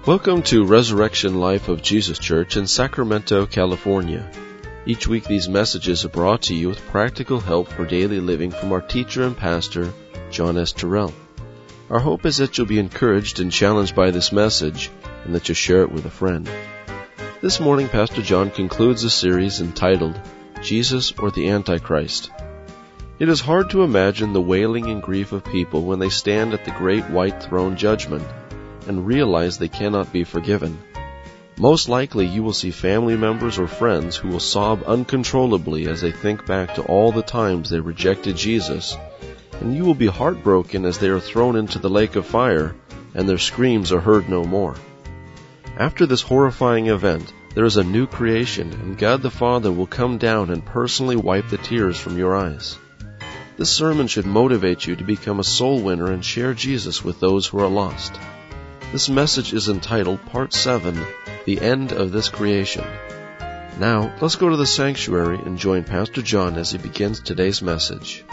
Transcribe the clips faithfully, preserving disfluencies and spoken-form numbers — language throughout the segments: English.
Welcome to Resurrection Life of Jesus Church in Sacramento, California. Each week these messages are brought to you with practical help for daily living from our teacher and pastor, John S. Terrell. Our hope is that you'll be encouraged and challenged by this message and that you'll share it with a friend. This morning, Pastor John concludes a series entitled, Jesus or the Antichrist. It is hard to imagine the wailing and grief of people when they stand at the great white throne judgment and realize they cannot be forgiven. Most likely you will see family members or friends who will sob uncontrollably as they think back to all the times they rejected Jesus, and you will be heartbroken as they are thrown into the lake of fire and their screams are heard no more. After this horrifying event, there is a new creation, and God the Father will come down and personally wipe the tears from your eyes. This sermon should motivate you to become a soul winner and share Jesus with those who are lost. This message is entitled Part seven, The End of This Creation. Now, let's go to the sanctuary and join Pastor John as he begins today's message.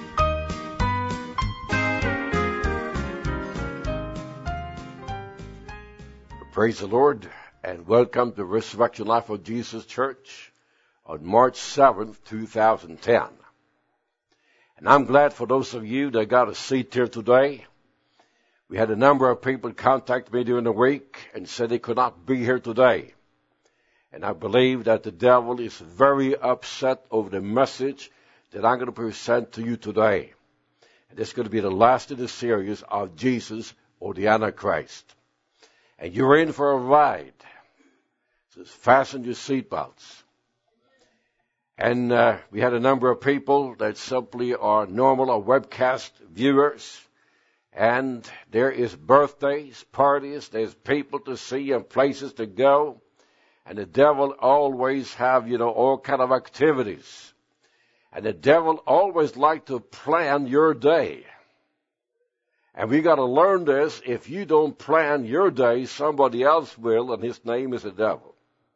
Praise the Lord, and welcome to Resurrection Life of Jesus Church on March seventh, two thousand ten. And I'm glad for those of you that got a seat here today. We had a number of people contact me during the week and said they could not be here today. And I believe that the devil is very upset over the message that I'm going to present to you today. And this is going to be the last in the series of Jesus or the Antichrist. And you're in for a ride. So fasten your seatbelts. And uh, we had a number of people that simply are normal or webcast viewers. And there is birthdays, parties, there's people to see and places to go. And the devil always have, you know, all kind of activities. And the devil always like to plan your day. And we got to learn this. If you don't plan your day, somebody else will, and his name is the devil.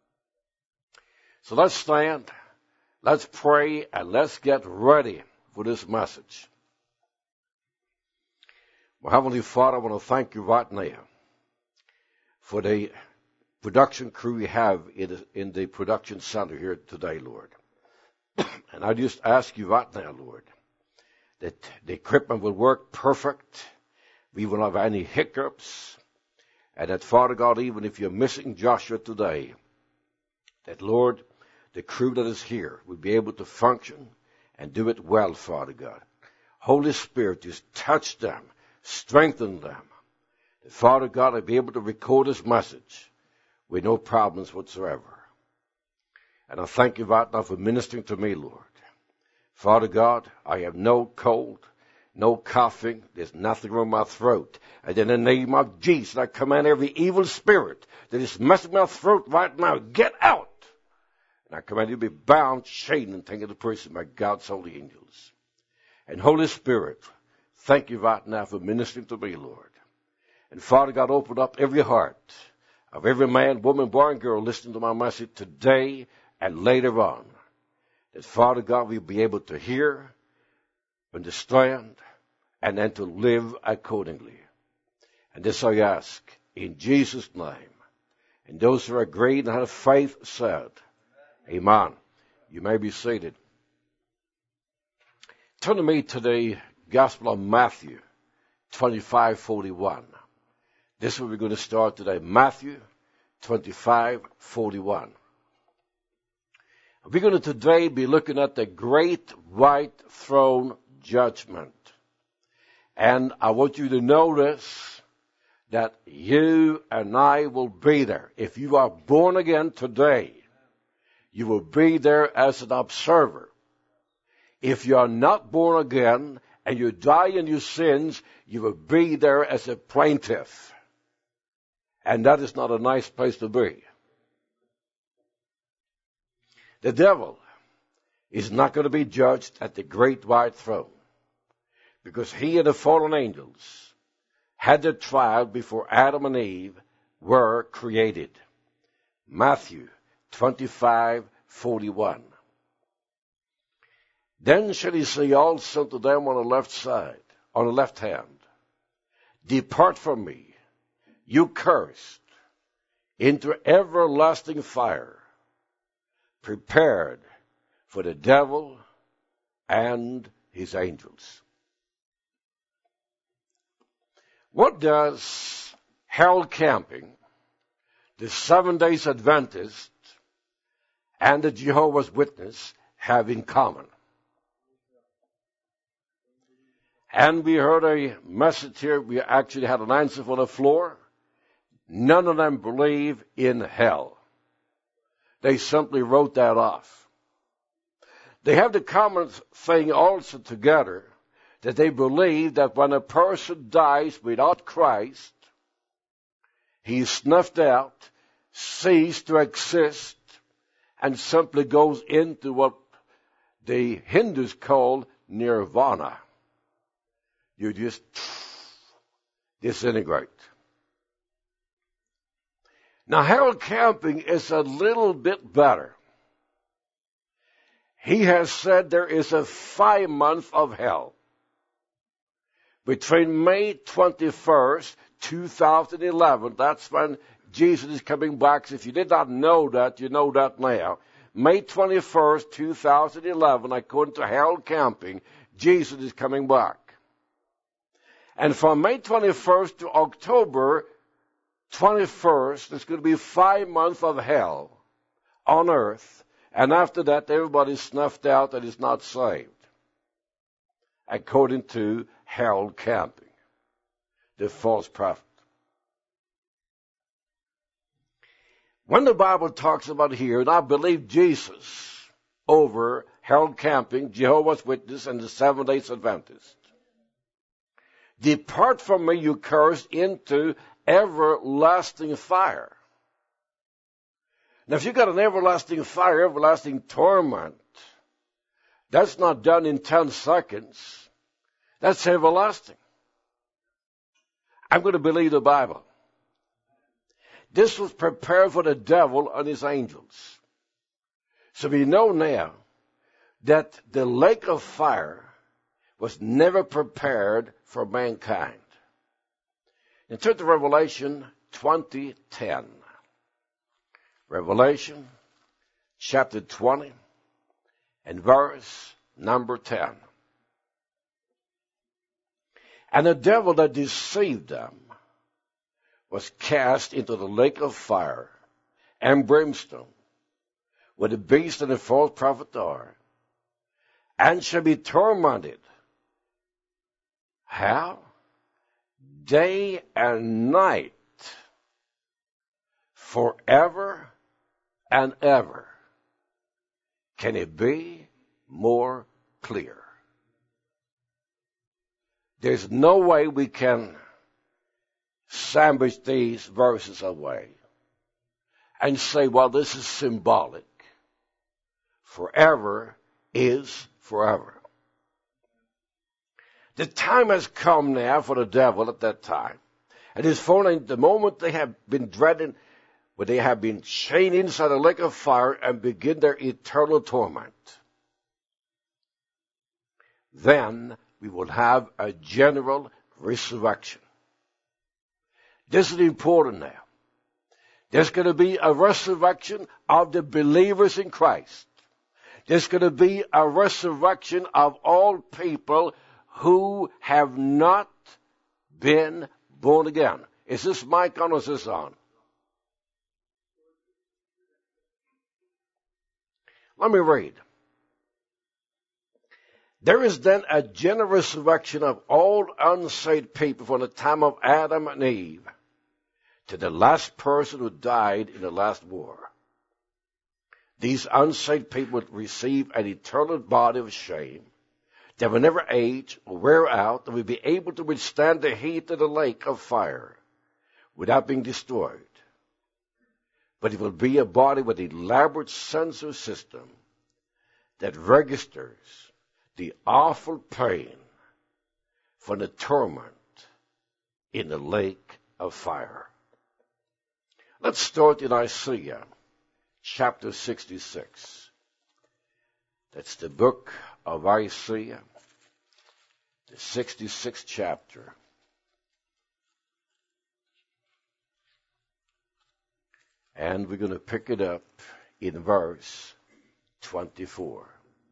So let's stand, let's pray, and let's get ready for this message. Well, Heavenly Father, I want to thank you right now for the production crew we have in the, in the production center here today, Lord. And I just ask you right now, Lord, that the equipment will work perfect. We won't have any hiccups. And that, Father God, even if you're missing Joshua today, that, Lord, the crew that is here will be able to function and do it well, Father God. Holy Spirit, just touch them. Strengthen them. That, Father God, I'll be able to record this message with no problems whatsoever. And I thank you right now for ministering to me, Lord. Father God, I have no cold, no coughing. There's nothing wrong with my throat. And in the name of Jesus, I command every evil spirit that is messing my throat right now, get out. And I command you to be bound, chained, and taken to prison by God's holy angels. And Holy Spirit, thank you right now for ministering to me, Lord. And Father God, open up every heart of every man, woman, boy, and girl listening to my message today and later on. That, Father God, we'll be able to hear, understand, and then to live accordingly. And this I ask in Jesus' name. And those who are great and have faith said, Amen. You may be seated. Turn to me to the Gospel of Matthew, twenty-five forty-one. This is where we're going to start today. Matthew, twenty-five forty-one. We're going to today be looking at the great white throne judgment. And I want you to notice that you and I will be there. If you are born again today, you will be there as an observer. If you are not born again, and you die in your sins, you will be there as a plaintiff. And that is not a nice place to be. The devil is not going to be judged at the great white throne, because he and the fallen angels had their trial before Adam and Eve were created. Matthew twenty-five forty-one. Then shall he say also to them on the left side, on the left hand, Depart from me, you cursed, into everlasting fire, prepared for the devil and his angels. What does hell camping, the Seventh Day Adventist, and the Jehovah's Witness have in common? And we heard a message here. We actually had an answer for the floor. None of them believe in hell. They simply wrote that off. They have the common thing also together, that they believe that when a person dies without Christ, he is snuffed out, ceased to exist, and simply goes into what the Hindus call nirvana. You just disintegrate. Now, Harold Camping is a little bit better. He has said there is a five month of hell between May twenty-first, two thousand eleven. That's when Jesus is coming back. So if you did not know that, you know that now. May twenty-first, two thousand eleven, according to Harold Camping, Jesus is coming back. And from May twenty-first to October twenty-first, there's going to be five months of hell on earth. And after that, everybody's snuffed out and is not saved, according to Harold Camping, the false prophet. When the Bible talks about here, and I believe Jesus over Harold Camping, Jehovah's Witness, and the Seventh Day Adventist. Depart from me, you cursed, into everlasting fire. Now, if you've got an everlasting fire, everlasting torment, that's not done in ten seconds. That's everlasting. I'm going to believe the Bible. This was prepared for the devil and his angels. So we know now that the lake of fire was never prepared for mankind. In turn to Revelation twenty ten. Revelation chapter twenty and verse number ten. And the devil that deceived them was cast into the lake of fire and brimstone, where the beast and the false prophet are, and shall be tormented. How? Day and night, forever and ever. Can it be more clear? There's no way we can sandwich these verses away and say, well, this is symbolic. Forever is forever. The time has come now for the devil at that time. And his fallen, the moment they have been dreading, where they have been chained inside a lake of fire and begin their eternal torment. Then we will have a general resurrection. This is important now. There's going to be a resurrection of the believers in Christ. There's going to be a resurrection of all people who have not been born again. Is this mic on or is this on? Let me read. There is then a general resurrection of all unsaved people from the time of Adam and Eve to the last person who died in the last war. These unsaved people would receive an eternal body of shame. They will never age or wear out, and will be able to withstand the heat of the lake of fire without being destroyed. But it will be a body with an elaborate sensor system that registers the awful pain from the torment in the lake of fire. Let's start in Isaiah chapter sixty-six. That's the book of Isaiah, the sixty-sixth chapter. And we're going to pick it up in verse twenty-four.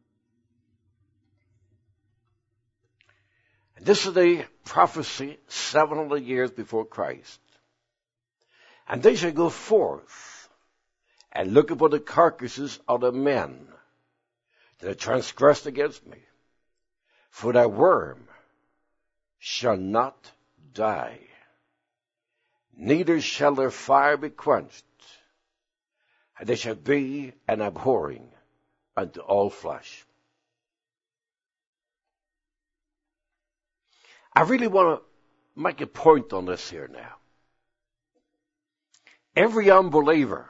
And this is the prophecy seven hundred years before Christ. And they shall go forth and look upon the carcasses of the men that have transgressed against me. For thy worm shall not die, neither shall their fire be quenched, and they shall be an abhorring unto all flesh. I really want to make a point on this here now. Every unbeliever,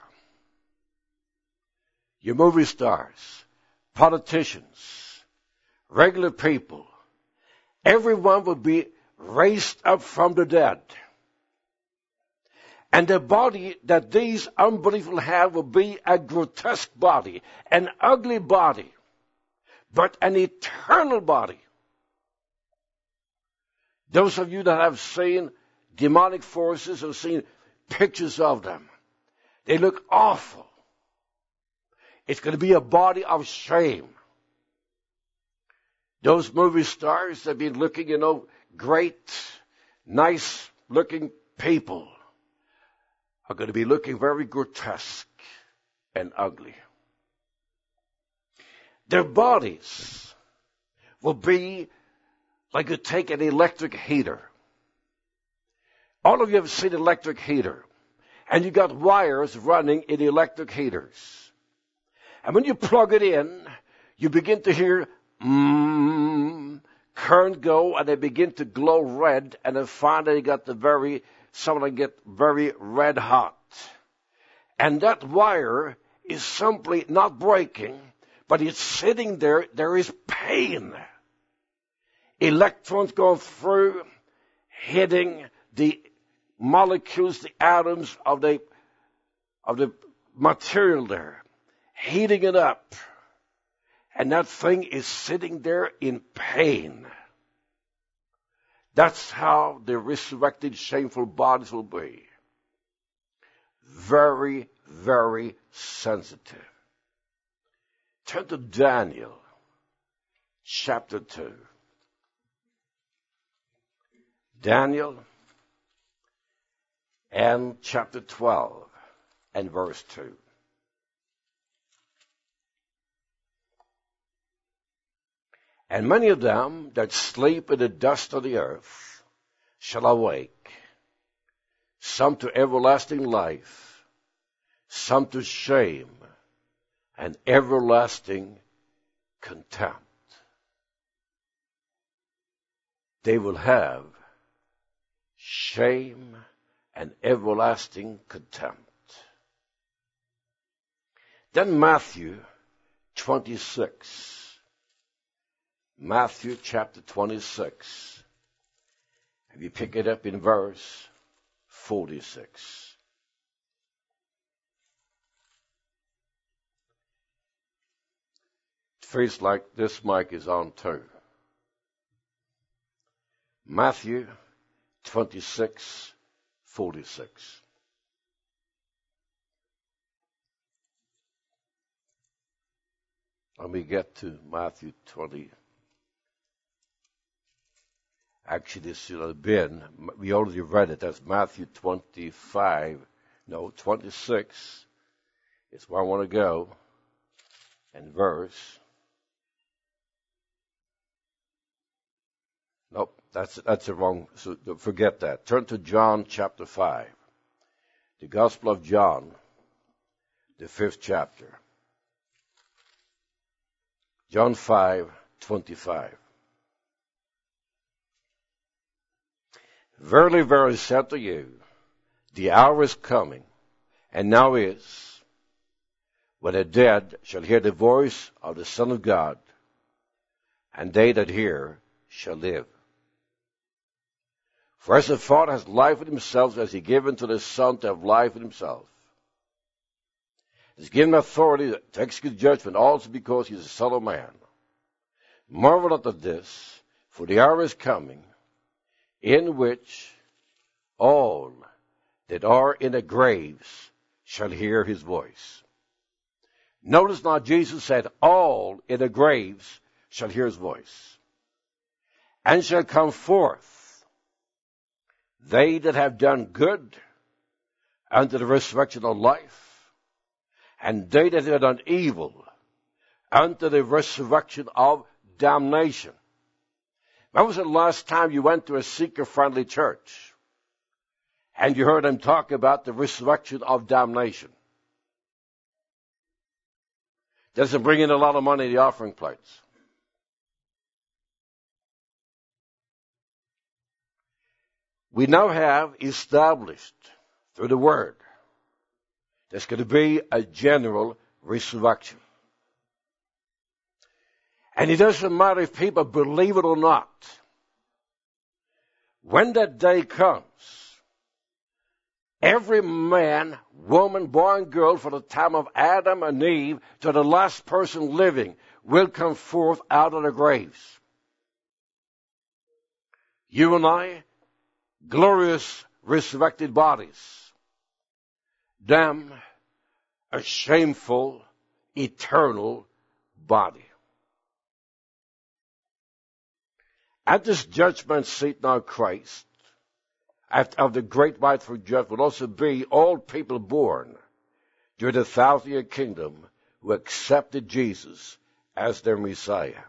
your movie stars, politicians, regular people, everyone will be raised up from the dead. And the body that these unbelievers have will be a grotesque body, an ugly body, but an eternal body. Those of you that have seen demonic forces have seen pictures of them. They look awful. It's going to be a body of shame. Those movie stars have been looking, you know, great, nice-looking people are going to be looking very grotesque and ugly. Their bodies will be like you take an electric heater. All of you have seen an electric heater, and you got wires running in electric heaters. And when you plug it in, you begin to hear mm, current go, and they begin to glow red, and then finally you got the very, some of them get very red hot. And that wire is simply not breaking, but it's sitting there. There is pain. Electrons going through, hitting the molecules, the atoms of the of the material there, heating it up. And that thing is sitting there in pain. That's how the resurrected, shameful bodies will be. Very, very sensitive. Turn to Daniel chapter two. Daniel and chapter twelve and verse two. And many of them that sleep in the dust of the earth shall awake, some to everlasting life, some to shame and everlasting contempt. They will have shame and everlasting contempt. Then Matthew twenty-six. Matthew chapter twenty-six. And you pick it up in verse forty-six. It feels like this mic is on too. Matthew twenty-six, forty-six. Let me get to Matthew twenty. Actually, this should have been, we already read it, that's Matthew twenty-five, no, twenty-six is where I want to go, and verse, nope, that's, that's the wrong, so forget that. Turn to John chapter five, the Gospel of John, the fifth chapter. John five, twenty-five. Verily, verily, I say to you, the hour is coming, and now is, when the dead shall hear the voice of the Son of God, and they that hear shall live. For as the Father has life in himself, as he given to the Son to have life in himself. He has given authority to execute judgment, also because he is the Son of Man. Marvel not at this, for the hour is coming, in which all that are in the graves shall hear his voice. Notice now Jesus said, all in the graves shall hear his voice, and shall come forth they that have done good unto the resurrection of life, and they that have done evil unto the resurrection of damnation. When was the last time you went to a seeker-friendly church and you heard them talk about the resurrection of damnation? Doesn't bring in a lot of money in the offering plates. We now have established through the Word there's going to be a general resurrection. And it doesn't matter if people believe it or not. When that day comes, every man, woman, boy, and girl, from the time of Adam and Eve to the last person living, will come forth out of their graves. You and I, glorious resurrected bodies. Them, a shameful, eternal body. At this judgment seat now, Christ, after of the great white throne judgment, will also be all people born during the thousand-year kingdom who accepted Jesus as their Messiah.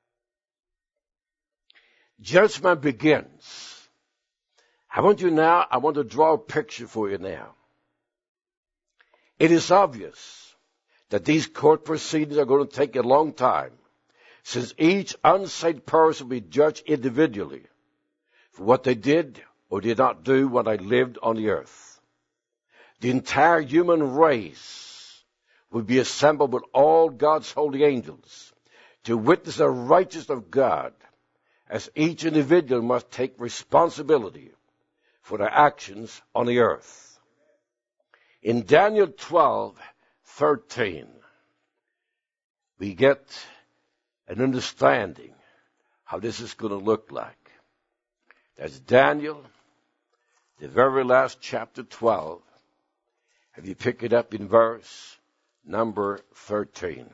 Judgment begins. I want you now, I want to draw a picture for you now. It is obvious that these court proceedings are going to take a long time, since each unsaved person will be judged individually for what they did or did not do when they lived on the earth. The entire human race will be assembled with all God's holy angels to witness the righteousness of God, as each individual must take responsibility for their actions on the earth. In Daniel twelve thirteen, we get an understanding how this is going to look like. That's Daniel, the very last chapter twelve. If you pick it up in verse number thirteen.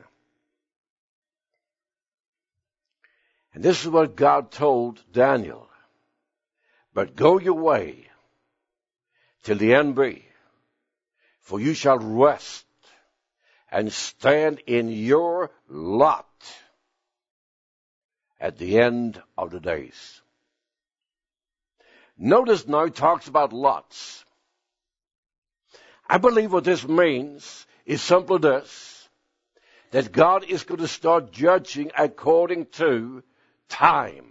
And this is what God told Daniel. But go your way till the end be, for you shall rest and stand in your lot at the end of the days. Notice now he talks about lots. I believe what this means is simply this, that God is going to start judging according to time.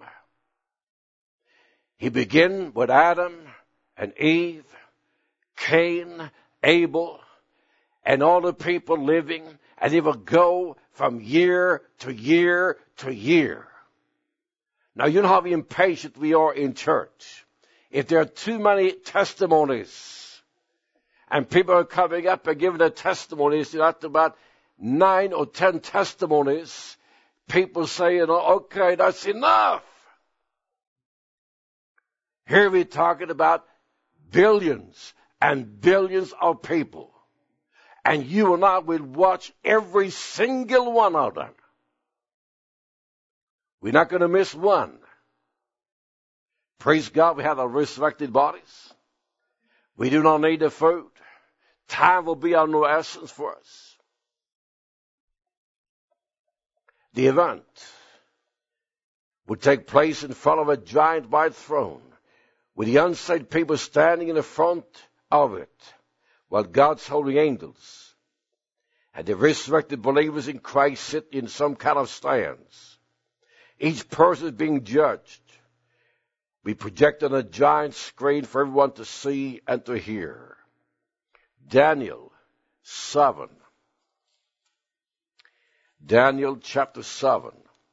He began with Adam and Eve, Cain, Abel, and all the people living, and he will go from year to year to year. Now, you know how impatient we are in church. If there are too many testimonies, and people are coming up and giving their testimonies, after about nine or ten testimonies, people say, you know, okay, that's enough. Here we're talking about billions and billions of people. And you and I will watch every single one of them. We're not going to miss one. Praise God, we have our resurrected bodies. We do not need the food. Time will be of no essence for us. The event would take place in front of a giant white throne, with the unsaved people standing in the front of it, while God's holy angels and the resurrected believers in Christ sit in some kind of stands. Each person is being judged. We project on a giant screen for everyone to see and to hear. Daniel seven. Daniel chapter seven.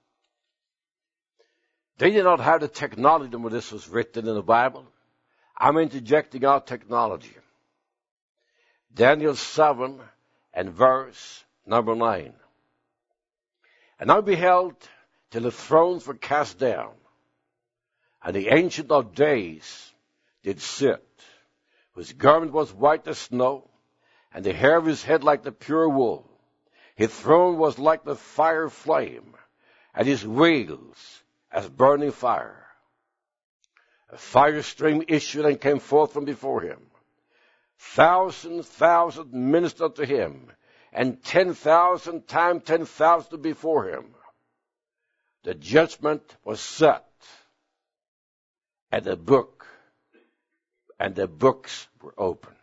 They did not have the technology when this was written in the Bible. I'm interjecting our technology. Daniel seven and verse number nine. And I beheld till the thrones were cast down, and the Ancient of Days did sit, whose garment was white as snow, and the hair of his head like the pure wool. His throne was like the fire flame, and his wheels as burning fire. A fire stream issued and came forth from before him. Thousand thousand ministered to him, and ten thousand times ten thousand before him. The judgment was set, and the book, and the books were open.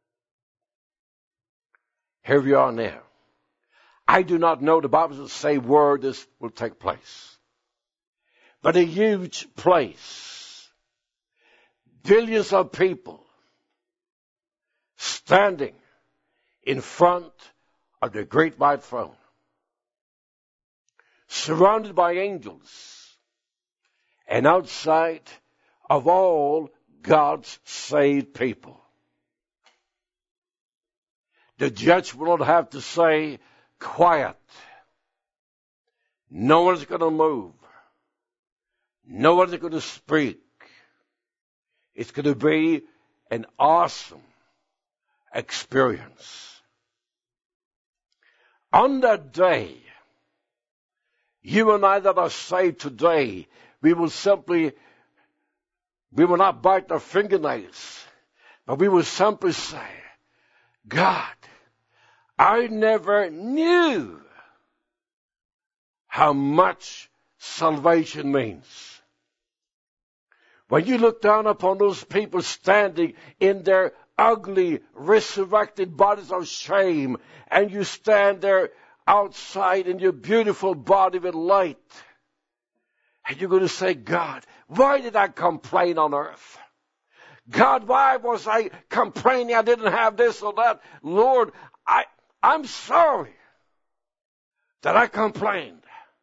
Here we are now. I do not know, the Bible doesn't say where this will take place. But a huge place. Billions of people standing in front of the great white throne. Surrounded by angels. And outside of all God's saved people. The judge will not have to say, quiet. No one's going to move. No one's going to speak. It's going to be an awesome experience. On that day, you and I that are saved today, we will simply, we will not bite our fingernails, but we will simply say, God, I never knew how much salvation means. When you look down upon those people standing in their ugly, resurrected bodies of shame, and you stand there outside in your beautiful body with light, and you're going to say, God, why did I complain on earth? God, why was I complaining I didn't have this or that? Lord, I, I'm sorry that I complained.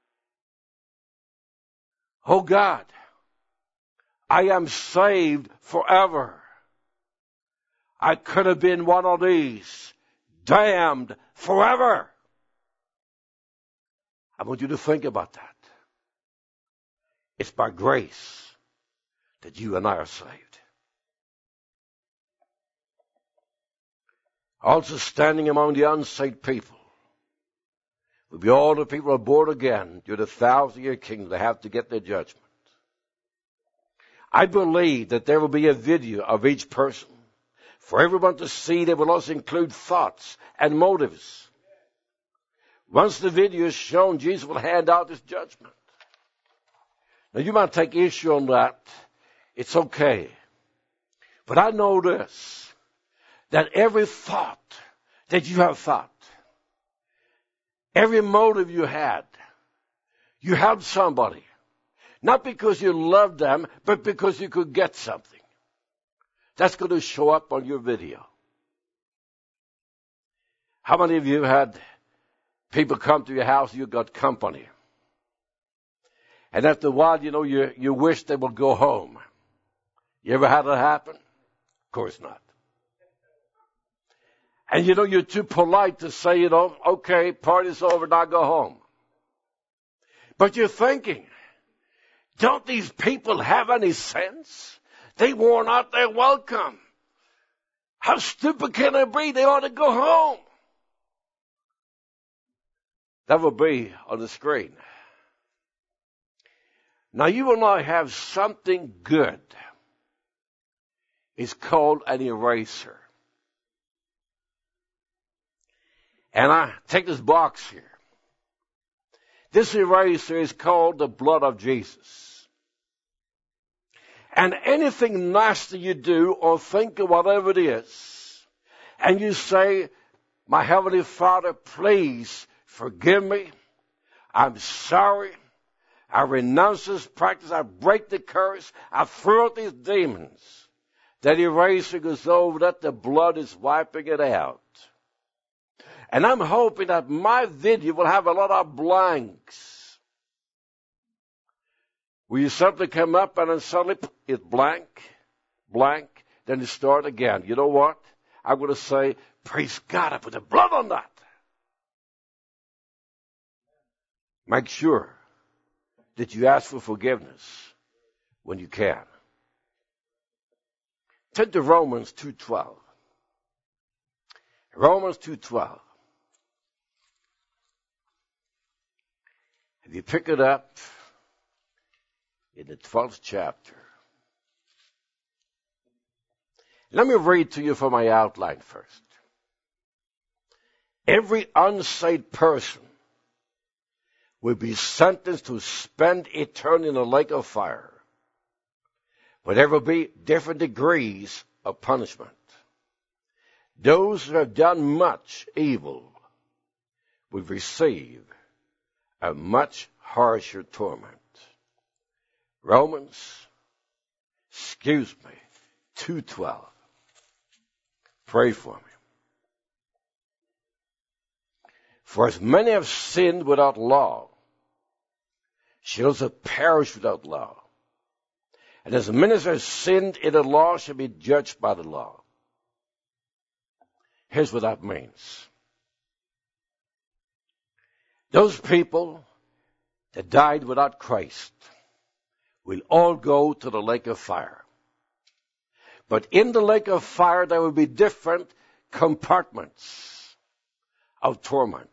Oh God, I am saved forever. I could have been one of these, damned forever. I want you to think about that. It's by grace that you and I are saved. Also standing among the unsaved people will be all the people who are born again during the thousand-year kingdom. They have to get their judgment. I believe that there will be a video of each person for everyone to see. They will also include thoughts and motives. Once the video is shown, Jesus will hand out his judgment. Now, you might take issue on that. It's okay. But I know this, that every thought that you have thought, every motive you had, you helped somebody. Not because you loved them, but because you could get something. That's going to show up on your video. How many of you had people come to your house, you got company? And after a while, you know, you, you wish they would go home. You ever had that happen? Of course not. And you know, you're too polite to say, you know, okay, party's over, now go home. But you're thinking, don't these people have any sense? They worn out their welcome. How stupid can they be? They ought to go home. That will be on the screen. Now, you and I have something good. It's called an eraser. And I take this box here. This eraser is called the blood of Jesus. And anything nasty you do or think of whatever it is, and you say, my Heavenly Father, please forgive me. I'm sorry. I renounce this practice. I break the curse. I throw out these demons. That eraser goes over that. The blood is wiping it out. And I'm hoping that my video will have a lot of blanks. Will you simply come up and then suddenly it's blank, blank, then you start again. You know what? I'm going to say, praise God, I put the blood on that. Make sure that you ask for forgiveness when you can. Turn to Romans two twelve. Romans two twelve. If you pick it up in the twelfth chapter. Let me read to you from my outline first. Every unsaved person will be sentenced to spend eternity in a lake of fire. But there will be different degrees of punishment. Those who have done much evil will receive a much harsher torment. Romans, excuse me, two twelve. Pray for me. For as many have sinned without law, shall also perish without law. And as many as have sinned in the law shall be judged by the law. Here's what that means. Those people that died without Christ will all go to the lake of fire. But in the lake of fire, there will be different compartments of torment.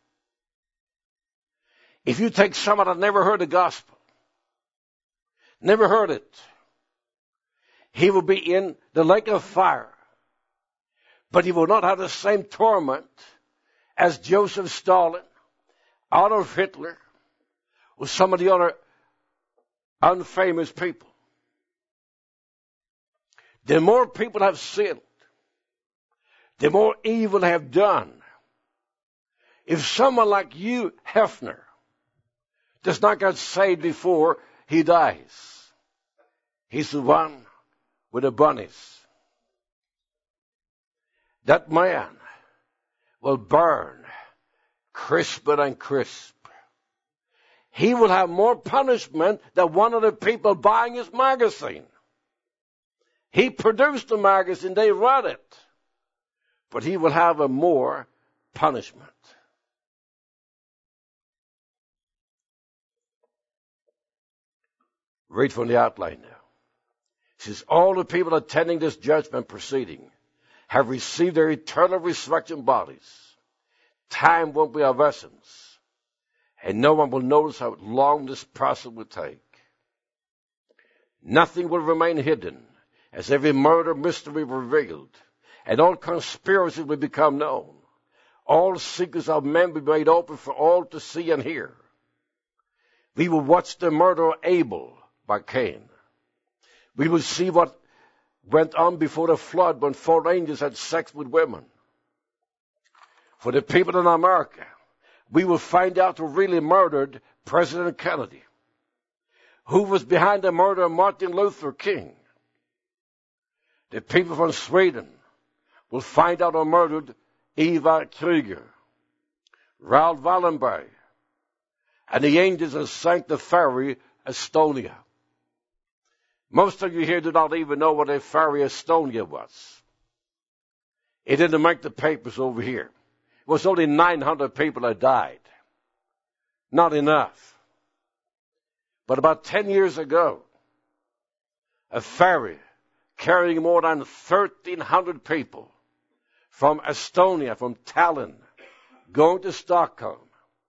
If you take someone that never heard the gospel, never heard it, he will be in the lake of fire. But he will not have the same torment as Joseph Stalin, Adolf Hitler, or some of the other unfamous people. The more people have sinned, the more evil they have done. If someone like you, Hefner, does not get saved before he dies, he's the one with the bunnies. That man will burn crisper and crisp. He will have more punishment than one of the people buying his magazine. He produced the magazine, they read it. But he will have a more punishment. Read from the outline now. It says, all the people attending this judgment proceeding have received their eternal resurrection bodies. Time won't be of essence, and no one will notice how long this process will take. Nothing will remain hidden, as every murder mystery will be revealed, and all conspiracies will become known. All secrets of men will be made open for all to see and hear. We will watch the murder of Abel by Cain. We will see what went on before the flood when four angels had sex with women. For the people in America, we will find out who really murdered President Kennedy, who was behind the murder of Martin Luther King. The people from Sweden will find out who murdered Eva Krieger, Raoul Wallenberg, and the angels that sank the ferry Estonia. Most of you here do not even know what a ferry Estonia was. It didn't make the papers over here. It was only nine hundred people that died. Not enough. But about ten years ago, a ferry carrying more than thirteen hundred people from Estonia, from Tallinn, going to Stockholm,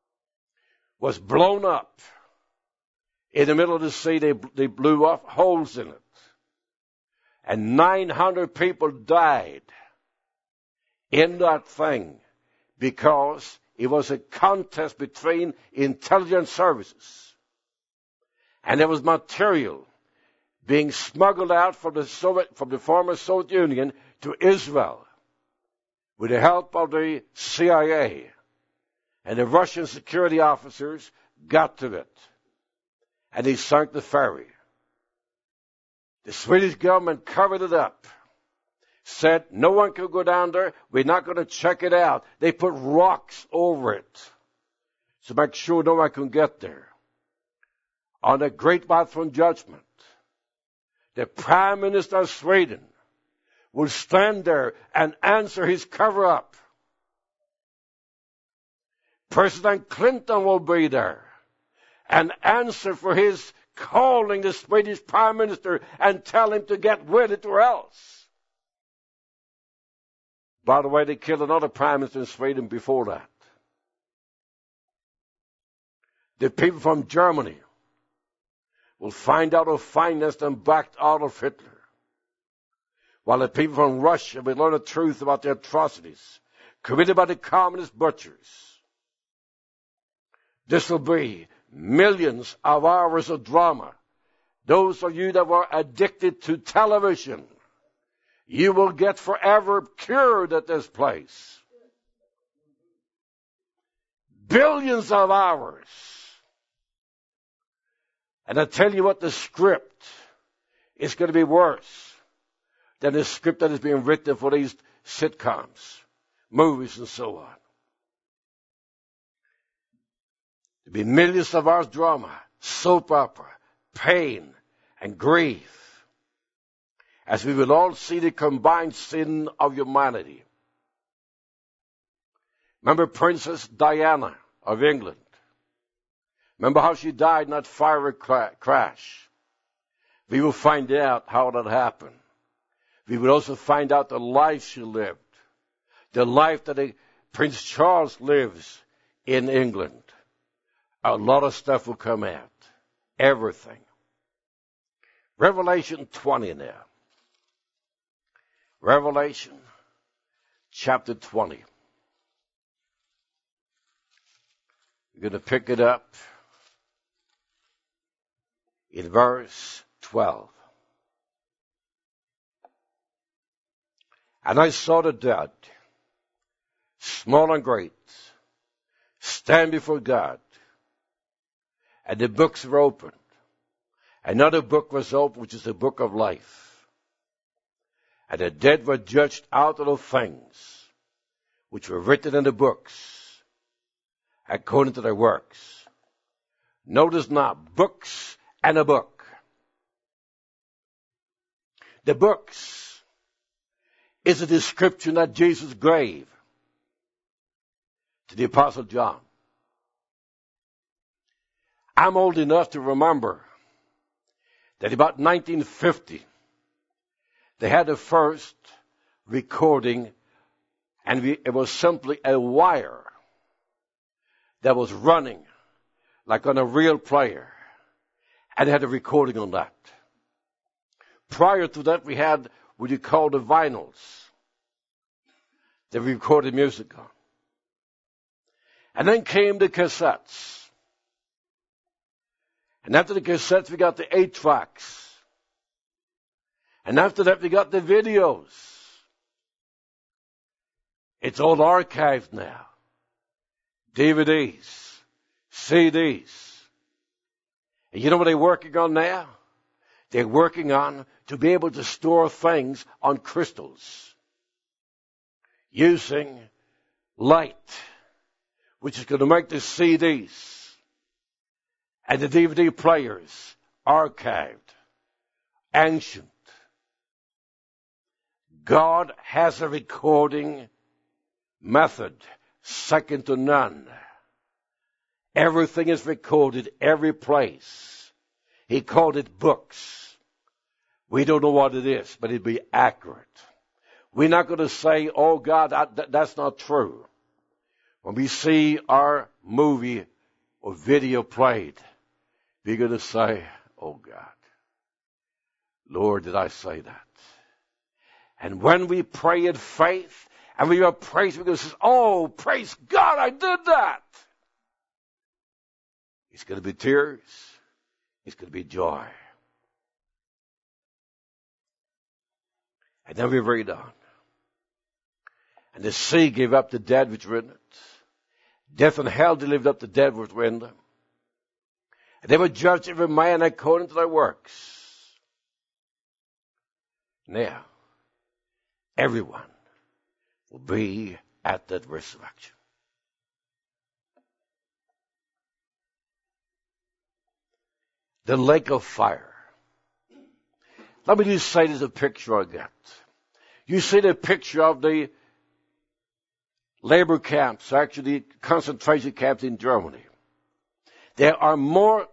was blown up. In the middle of the sea, they, they blew off holes in it. And nine hundred people died in that thing because it was a contest between intelligence services. And there was material being smuggled out from the Soviet, from the former Soviet Union to Israel with the help of the C I A. And the Russian security officers got to it. And they sunk the ferry. The Swedish government covered it up. Said no one could go down there. We're not going to check it out. They put rocks over it to make sure no one can get there. On the Great White Throne Judgment, the Prime Minister of Sweden will stand there and answer his cover-up. President Clinton will be there and answer for his calling the Swedish Prime Minister and tell him to get with it or else. By the way, they killed another prime minister in Sweden before that. The people from Germany will find out who financed and backed Adolf Hitler, while the people from Russia will learn the truth about the atrocities committed by the communist butchers. This will be millions of hours of drama. Those of you that were addicted to television, you will get forever cured at this place. Billions of hours. And I tell you what, the script is going to be worse than the script that is being written for these sitcoms, movies, and so on. There'll be millions of hours drama, soap opera, pain, and grief, as we will all see the combined sin of humanity. Remember Princess Diana of England? Remember how she died in that fiery crash? We will find out how that happened. We will also find out the life she lived, the life that a Prince Charles lives in England. A lot of stuff will come out. Everything. Revelation twenty now. Revelation chapter twenty. We're going to pick it up in verse twelve. And I saw the dead, small and great, stand before God. And the books were opened. Another book was opened, which is the book of life. And the dead were judged out of the things which were written in the books, according to their works. Notice now, books and a book. The books is a description that Jesus gave to the Apostle John. I'm old enough to remember that about nineteen fifty, they had the first recording, and we, it was simply a wire that was running like on a real player, and they had a recording on that. Prior to that, we had what you call the vinyls that we recorded music on. And then came the cassettes. And after the cassettes, we got the eight tracks. And after that, we got the videos. It's all archived now. D V Ds, C Ds. And you know what they're working on now? They're working on to be able to store things on crystals using light, which is going to make the C Ds and the D V D players archived, ancient. God has a recording method second to none. Everything is recorded every place. He called it books. We don't know what it is, but it'd be accurate. We're not going to say, oh God, that, that's not true. When we see our movie or video played, we're going to say, oh God, Lord, did I say that? And when we pray in faith, and we are praising, we're going to say, oh, praise God, I did that. It's going to be tears. It's going to be joy. And then we read on. And the sea gave up the dead which were in it. Death and hell delivered up the dead which were in them. And they were judged every man according to their works. Now, everyone will be at that resurrection. The lake of fire. Let me just say there's a picture I got. You see the picture of the labor camps, actually concentration camps in Germany. There are more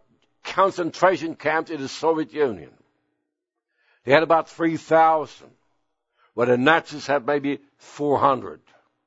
concentration camps in the Soviet Union. They had about three thousand. where the Nazis had maybe four hundred.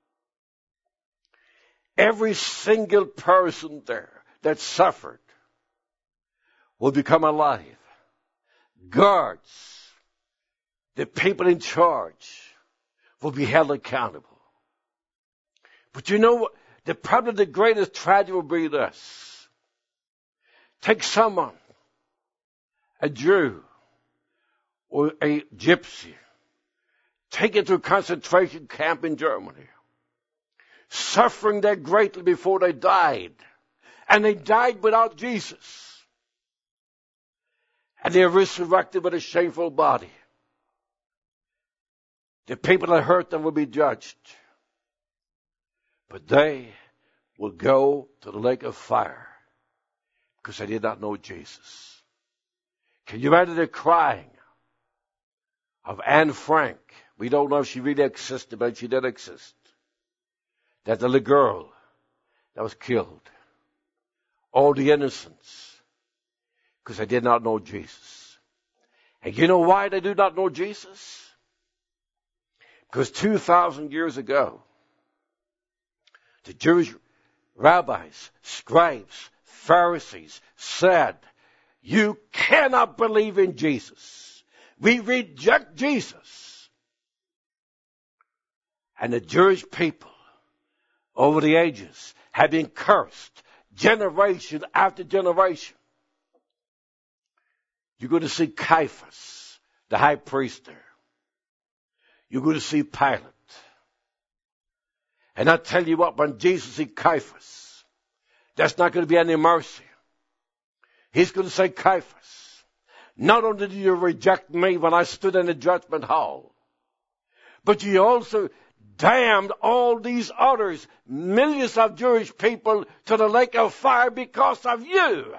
Every single person there that suffered will become alive. Guards, the people in charge, will be held accountable. But you know what? The probably the greatest tragedy will be this. Take someone, a Jew or a gypsy, taken to a concentration camp in Germany, suffering there greatly before they died. And they died without Jesus. And they are resurrected with a shameful body. The people that hurt them will be judged. But they will go to the lake of fire because they did not know Jesus. Can you imagine the crying of Anne Frank? We don't know if she really existed, but she did exist. That the little girl that was killed. All the innocents. Because they did not know Jesus. And you know why they do not know Jesus? Because two thousand years ago, the Jewish rabbis, scribes, Pharisees said, you cannot believe in Jesus. We reject Jesus. And the Jewish people over the ages have been cursed generation after generation. You're going to see Caiaphas, the high priest there. You're going to see Pilate. And I tell you what, when Jesus sees Caiaphas, there's not going to be any mercy. He's going to say, Caiaphas, not only did you reject me when I stood in the judgment hall, but you also damned all these others, millions of Jewish people, to the lake of fire because of you.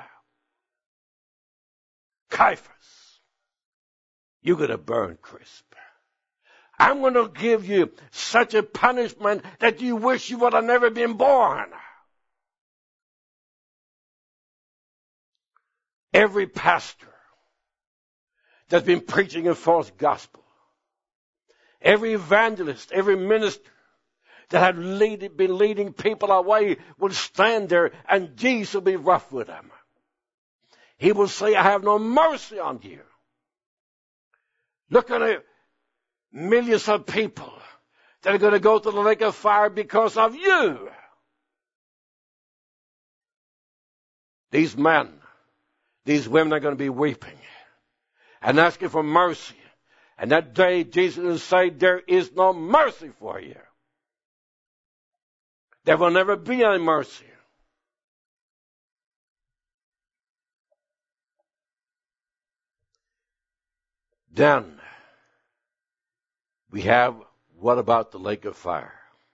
Caiaphas, you're going to burn crisp. I'm going to give you such a punishment that you wish you would have never been born. Every pastor that's been preaching a false gospel, every evangelist, every minister that had lead, been leading people away will stand there and Jesus will be rough with them. He will say, I have no mercy on you. Look at it. Millions of people that are going to go to the lake of fire because of you. These men, these women are going to be weeping and asking for mercy. And that day Jesus will say, there is no mercy for you. There will never be any mercy. Then we have, what about the lake of fire?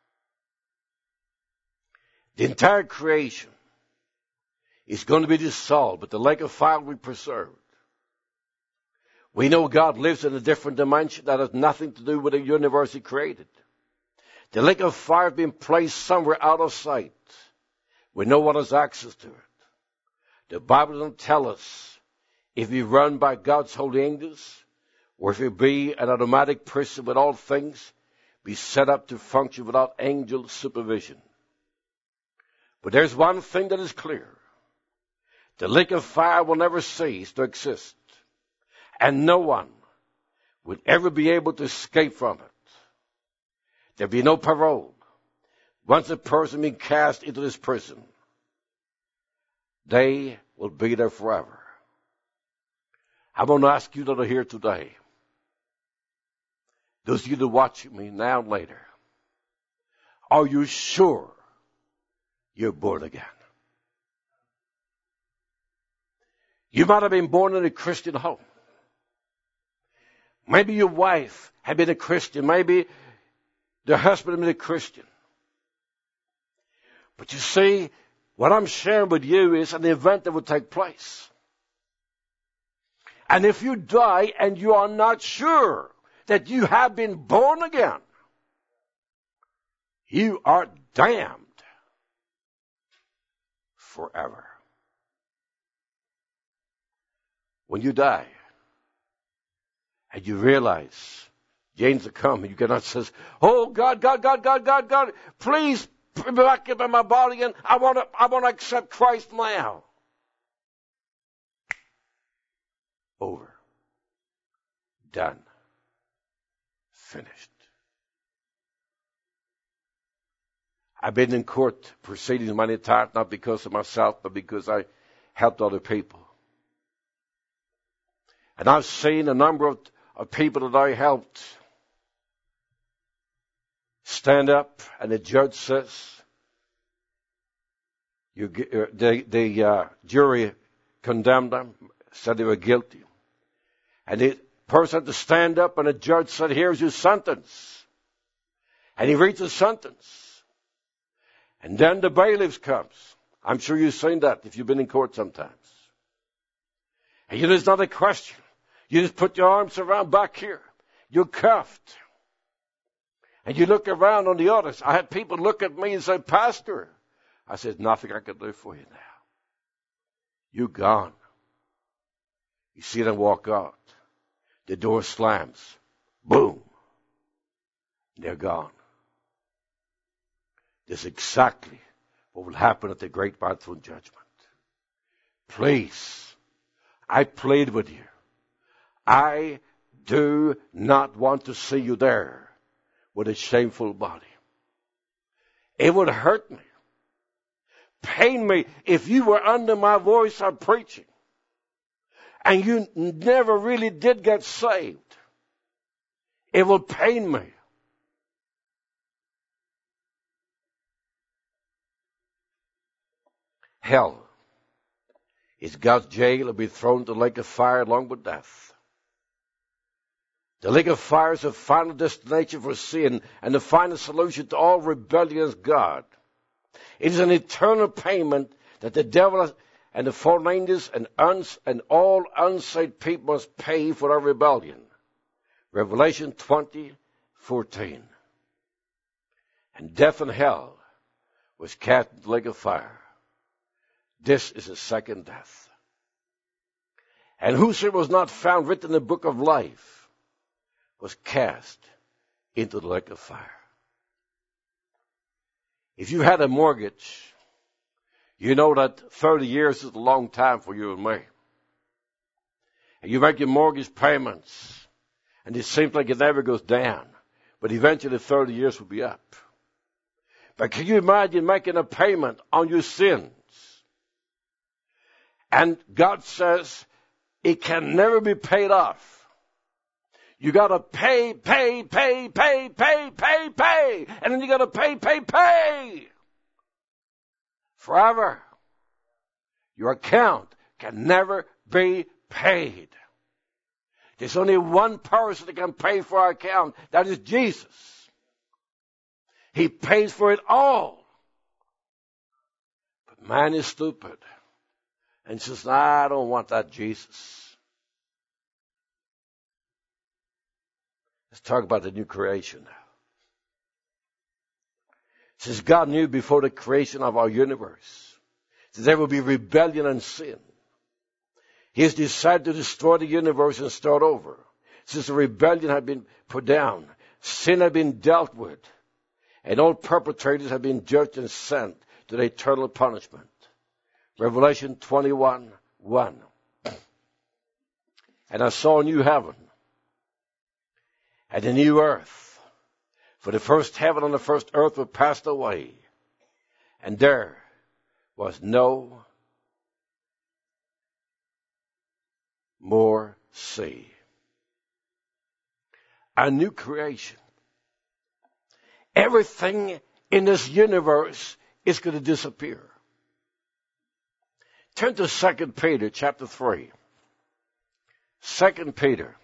The entire creation is going to be dissolved, but the lake of fire will be preserved. We know God lives in a different dimension that has nothing to do with the universe He created. The lake of fire has been placed somewhere out of sight where no one has access to it. The Bible doesn't tell us if we run by God's holy angels, or if it be an automatic person with all things be set up to function without angel supervision. But there's one thing that is clear. The lake of fire will never cease to exist. And no one will ever be able to escape from it. There'll be no parole. Once a person be cast into this prison, they will be there forever. I'm going to ask you that are here today, those of you that are watching me now and later, are you sure you're born again? You might have been born in a Christian home. Maybe your wife had been a Christian. Maybe the husband had been a Christian. But you see, what I'm sharing with you is an event that will take place. And if you die and you are not sure that you have been born again, you are damned forever. When you die and you realize Angels come, and you cannot say, oh, God, God, God, God, God, God, please put me back into my body again. I want to, I want to accept Christ now. Over. Done. Finished. I've been in court proceedings many times, not because of myself, but because I helped other people. And I've seen a number of, of people that I helped stand up, and the judge says, you, the, the uh, jury condemned them, said they were guilty. And the person had to stand up, and the judge said, here's your sentence. And he reads the sentence. And then the bailiffs comes. I'm sure you've seen that if you've been in court sometimes. And you know, it's not a question. You just put your arms around back here. You're cuffed. And you look around on the others. I had people look at me and say, Pastor. I said, nothing I can do for you now. You're gone. You see them walk out. The door slams. Boom. They're gone. This is exactly what will happen at the great white throne judgment. Please, I plead with you. I do not want to see you there with a shameful body. It would hurt me, pain me if you were under my voice I'm preaching and you never really did get saved. It will pain me. Hell is God's jail to be thrown to the lake of fire along with death. The lake of fire is the final destination for sin and the final solution to all rebellion against God. It is an eternal payment that the devil and the fallen angels and, uns, and all unsaved people must pay for their rebellion. Revelation twenty fourteen. And death and hell was cast into the lake of fire. This is the second death. And whosoever was not found written in the book of life was cast into the lake of fire. If you had a mortgage, you know that thirty years is a long time for you and me. And you make your mortgage payments, and it seems like it never goes down. But eventually thirty years will be up. But can you imagine making a payment on your sins? And God says it can never be paid off. You got to pay, pay, pay, pay, pay, pay, pay. And then you got to pay, pay, pay. Forever. Your account can never be paid. There's only one person that can pay for our account. That is Jesus. He pays for it all. But man is stupid. And says, I don't want that Jesus. Let's talk about the new creation now. It says God knew before the creation of our universe that there will be rebellion and sin. He has decided to destroy the universe and start over. Since the rebellion had been put down, sin had been dealt with, and all perpetrators have been judged and sent to the eternal punishment. Revelation twenty-one one. And I saw a new heaven and a new earth. For the first heaven and the first earth were passed away, and there was no more sea. A new creation. Everything in this universe is going to disappear. Turn to Second Peter chapter three. Second Peter.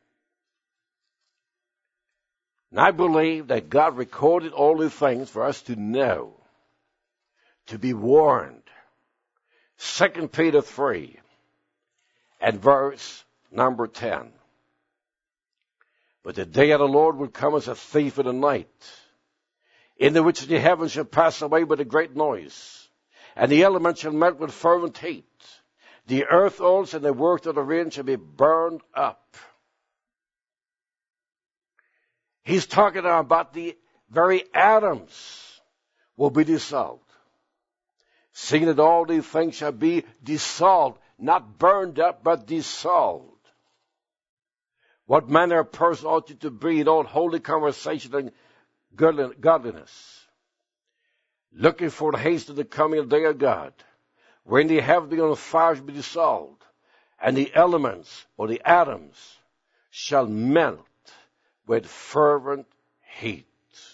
And I believe that God recorded all these things for us to know, to be warned. Second Peter three and verse number ten. But the day of the Lord will come as a thief in the night, in the which the heavens shall pass away with a great noise, and the elements shall melt with fervent heat. The earth also and the works of the rain shall be burned up. He's talking about the very atoms will be dissolved. Seeing that all these things shall be dissolved, not burned up, but dissolved. What manner of person ought you to be in all holy conversation and godliness, looking for the haste of the coming of the day of God, when the heaven be on fire shall be dissolved, and the elements or the atoms shall melt with fervent heat.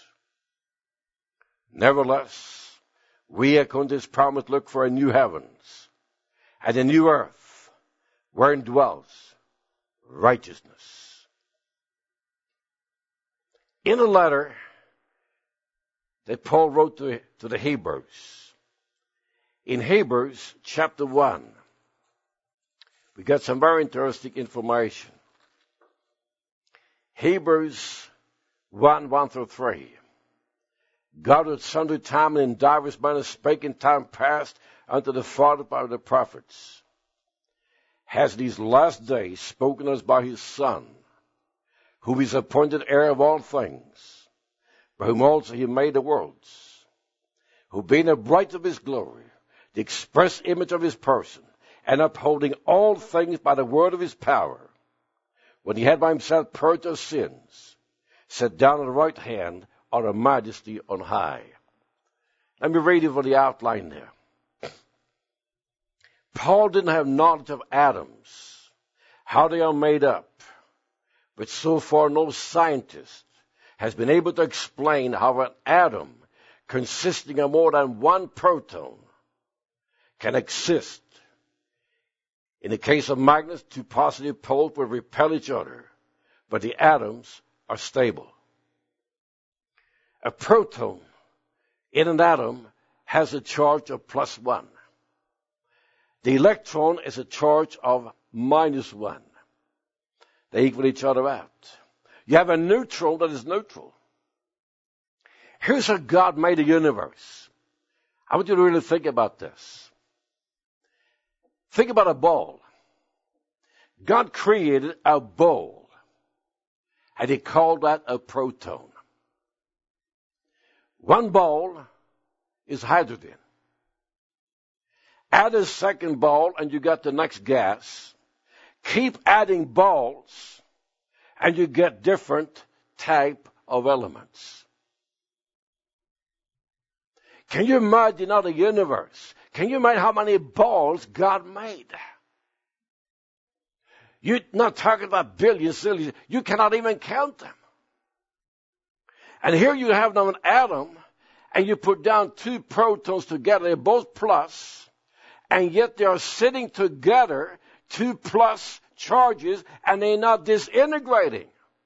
Nevertheless, we, according to his promise, look for a new heavens and a new earth, wherein dwells righteousness. In a letter that Paul wrote to, to the Hebrews, in Hebrews chapter one, we got some very interesting information. Hebrews one, one through three. God at sundry time and in divers manners spake in time past unto the fathers by the prophets, has these last days spoken us by his Son, who is appointed heir of all things, by whom also he made the worlds, who being the bright of his glory, the express image of his person, and upholding all things by the word of his power, when he had by himself purged our sins, sat down on the right hand of the majesty on high. Let me read you for the outline there. Paul didn't have knowledge of atoms, how they are made up, but so far no scientist has been able to explain how an atom consisting of more than one proton can exist. In the case of magnets, two positive poles will repel each other, but the atoms are stable. A proton in an atom has a charge of plus one. The electron is a charge of minus one. They equal each other out. You have a neutron that is neutral. Here's how God made the universe. I want you to really think about this. Think about a ball. God created a ball, and he called that a proton. One ball is hydrogen. Add a second ball, and you got the next gas. Keep adding balls, and you get different type of elements. Can you imagine now the universe? Can you imagine how many balls God made? You're not talking about billions, zillions. You cannot even count them. And here you have now an atom, and you put down two protons together. They're both plus, and yet they are sitting together, two plus charges, and they're not disintegrating.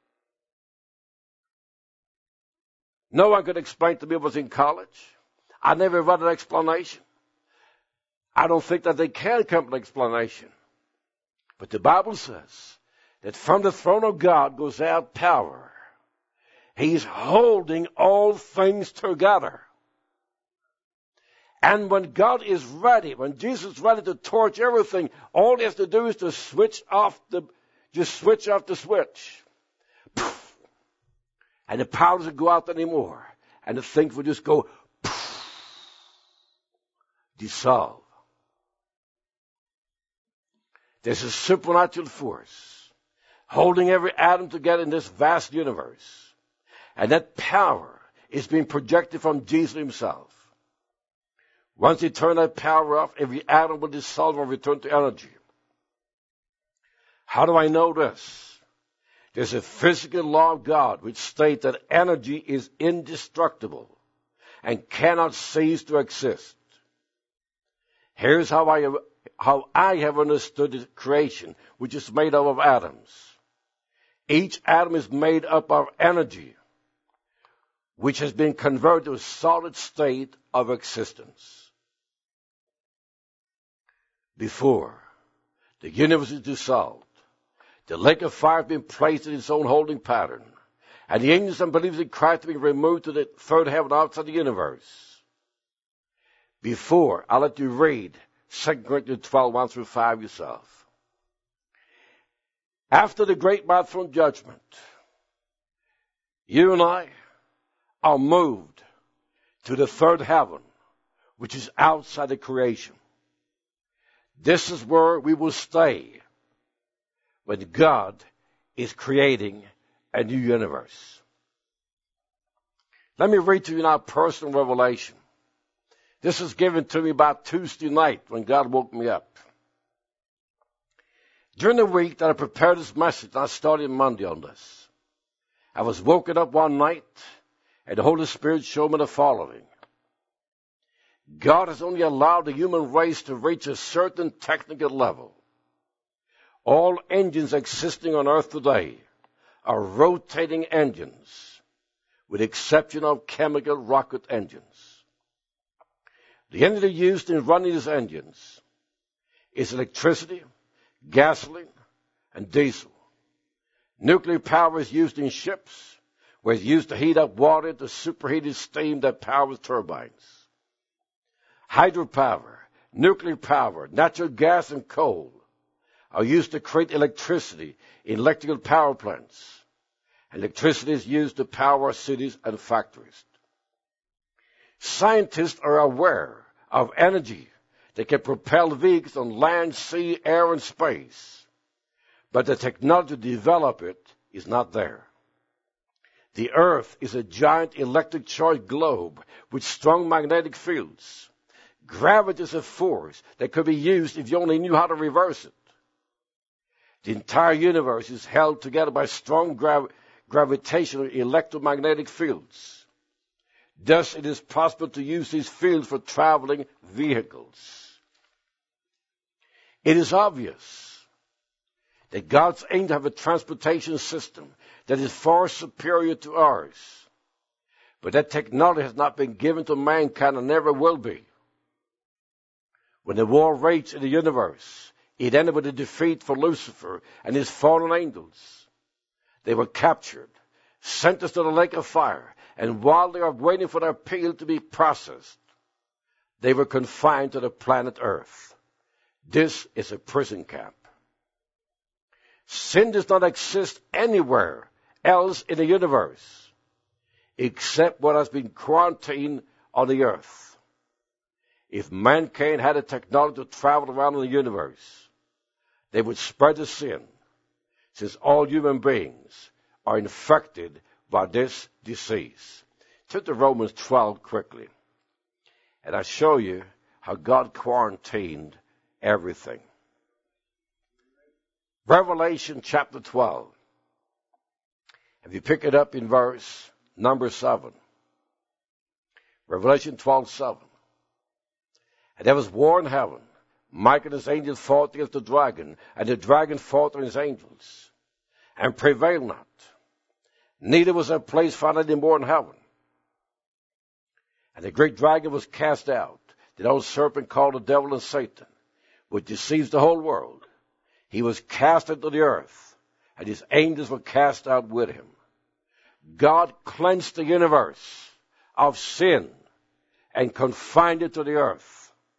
No one could explain to me. I was in college. I never read an explanation. I don't think that they can come to an explanation. But the Bible says that from the throne of God goes out power. He's holding all things together. And when God is ready, when Jesus is ready to torch everything, all he has to do is to switch off the, just switch off the switch. Poof. And the power doesn't go out anymore. And the things will just go poof, dissolve. There's a supernatural force holding every atom together in this vast universe. And that power is being projected from Jesus himself. Once you turn that power off, every atom will dissolve and return to energy. How do I know this? There's a physical law of God which states that energy is indestructible and cannot cease to exist. Here's how I have, how I have understood the creation, which is made up of atoms. Each atom is made up of energy, which has been converted to a solid state of existence. Before the universe is dissolved, the lake of fire has been placed in its own holding pattern, and the angels and believers in Christ have been removed to the third heaven outside the universe. Before, I'll let you read Second Corinthians twelve, one through five yourself. After the great white throne judgment, You and I are moved to the third heaven, which is outside of creation. This is where we will stay when God is creating a new universe. Let me read to you now personal revelation. This was given to me about Tuesday night when God woke me up. During the week that I prepared this message, and I started Monday on this, I was woken up one night, and the Holy Spirit showed me the following. God has only allowed the human race to reach a certain technical level. All engines existing on earth today are rotating engines, with the exception of chemical rocket engines. The energy used in running these engines is electricity, gasoline, and diesel. Nuclear power is used in ships, where it's used to heat up water to superheated steam that powers turbines. Hydropower, nuclear power, natural gas, and coal are used to create electricity in electrical power plants. Electricity is used to power cities and factories. Scientists are aware of energy that can propel vehicles on land, sea, air, and space, but the technology to develop it is not there. The Earth is a giant electric charged globe with strong magnetic fields. Gravity is a force that could be used if you only knew how to reverse it. The entire universe is held together by strong grav- gravitational electromagnetic fields. Thus, it is possible to use these fields for traveling vehicles. It is obvious that God's aimed to have a transportation system that is far superior to ours. But that technology has not been given to mankind and never will be. When the war raged in the universe, it ended with a defeat for Lucifer and his fallen angels. They were captured, sentenced to the lake of fire, and while they were waiting for their appeal to be processed, they were confined to the planet Earth. This is a prison camp. Sin does not exist anywhere else in the universe except what has been quarantined on the earth. If mankind had a technology to travel around in the universe, they would spread the sin, since all human beings are infected by this disease. Turn to Romans twelve quickly, and I show you how God quarantined everything. Revelation chapter twelve. If you pick it up in verse number seven. Revelation twelve seven. And there was war in heaven. Michael and his angels fought against the dragon, and the dragon fought with his angels, and prevailed not. Neither was there place found any more in heaven. And the great dragon was cast out, the old serpent called the devil and Satan, which deceives the whole world. He was cast into the earth, and his angels were cast out with him. God cleansed the universe of sin and confined it to the earth.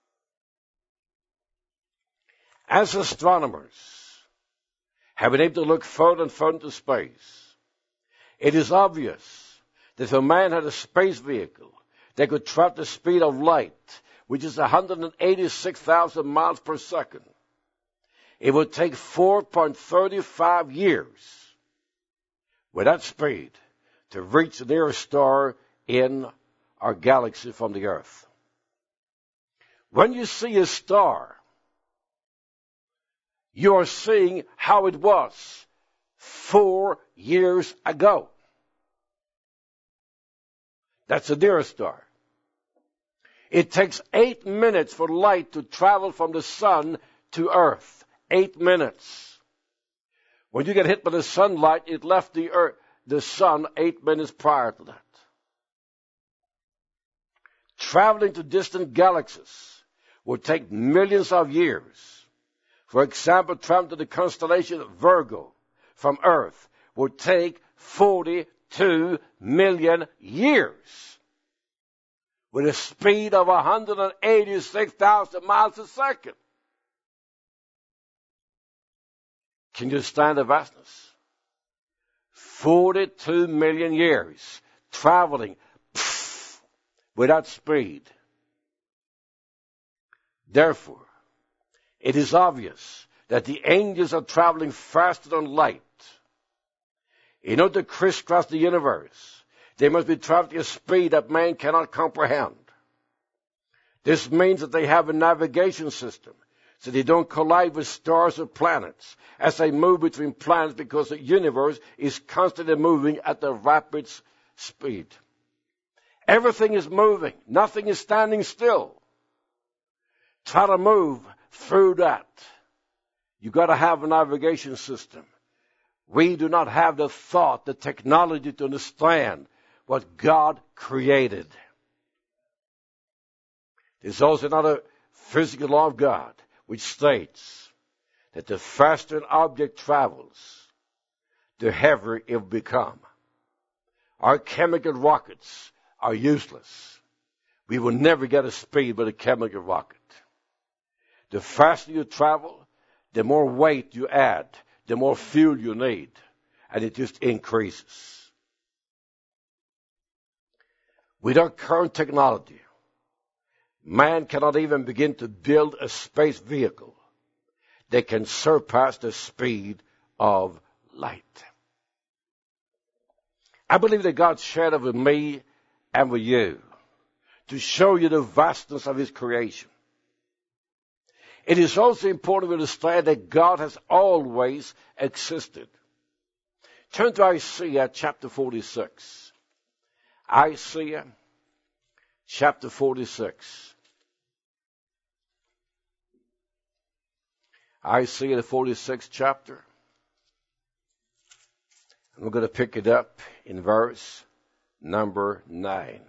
As astronomers have been able to look further and further into space, it is obvious that if a man had a space vehicle that could travel the speed of light, which is one hundred eighty-six thousand miles per second, it would take four point three five years with that speed to reach the nearest star in our galaxy from the Earth. When you see a star, you are seeing how it was four years ago. That's the nearest star. It takes eight minutes for light to travel from the sun to Earth. Eight minutes. When you get hit by the sunlight, it left the earth, the sun eight minutes prior to that. Traveling to distant galaxies would take millions of years. For example, traveling to the constellation Virgo from Earth would take forty-two million years with a speed of one hundred eighty-six thousand miles a second. Can you stand the vastness? forty-two million years traveling pff, without speed. Therefore, it is obvious that the angels are traveling faster than light. In order to crisscross the universe, they must be traveling at a speed that man cannot comprehend. This means that they have a navigation system, so they don't collide with stars or planets as they move between planets, because the universe is constantly moving at a rapid speed. Everything is moving. Nothing is standing still. Try to move through that. You've got to have a navigation system. We do not have the thought, the technology to understand what God created. There's also another physical law of God, which states that the faster an object travels, the heavier it will become. Our chemical rockets are useless. We will never get a speed with a chemical rocket. The faster you travel, the more weight you add, the more fuel you need, and it just increases. With our current technology, man cannot even begin to build a space vehicle that can surpass the speed of light. I believe that God shared it with me and with you to show you the vastness of His creation. It is also important to understand that God has always existed. Turn to Isaiah chapter forty-six. Isaiah chapter forty-six. Isaiah the forty-sixth chapter. And we're going to pick it up in verse number nine.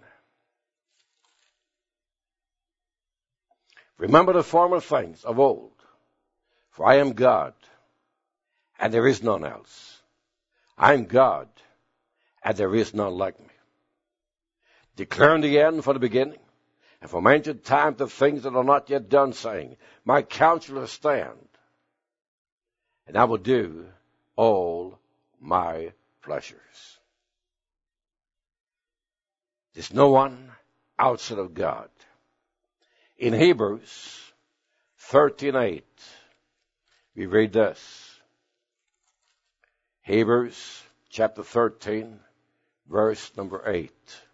Remember the former things of old, for I am God, and there is none else. I am God, and there is none like me. Declaring the end for the beginning, and from ancient times the things that are not yet done, saying, my counsel will stand, and I will do all my pleasures. There's no one outside of God. In Hebrews thirteen eight, we read this. Hebrews chapter thirteen, verse number eight.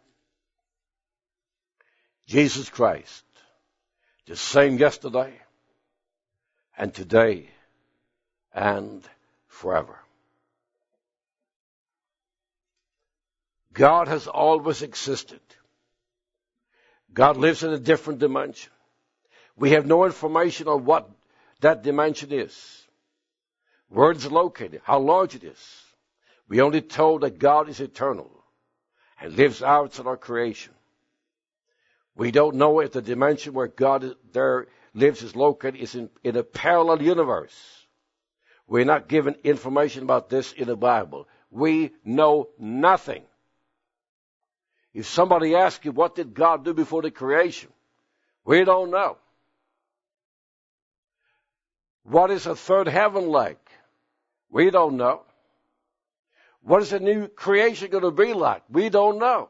Jesus Christ, the same yesterday and today and forever. God has always existed. God lives in a different dimension. We have no information on what that dimension is, where it's located, how large it is. We only told that God is eternal and lives outside our creation. We don't know if the dimension where God is, there lives is located is in, in a parallel universe. We're not given information about this in the Bible. We know nothing. If somebody asks you, what did God do before the creation? We don't know. What is a third heaven like? We don't know. What is a new creation going to be like? We don't know.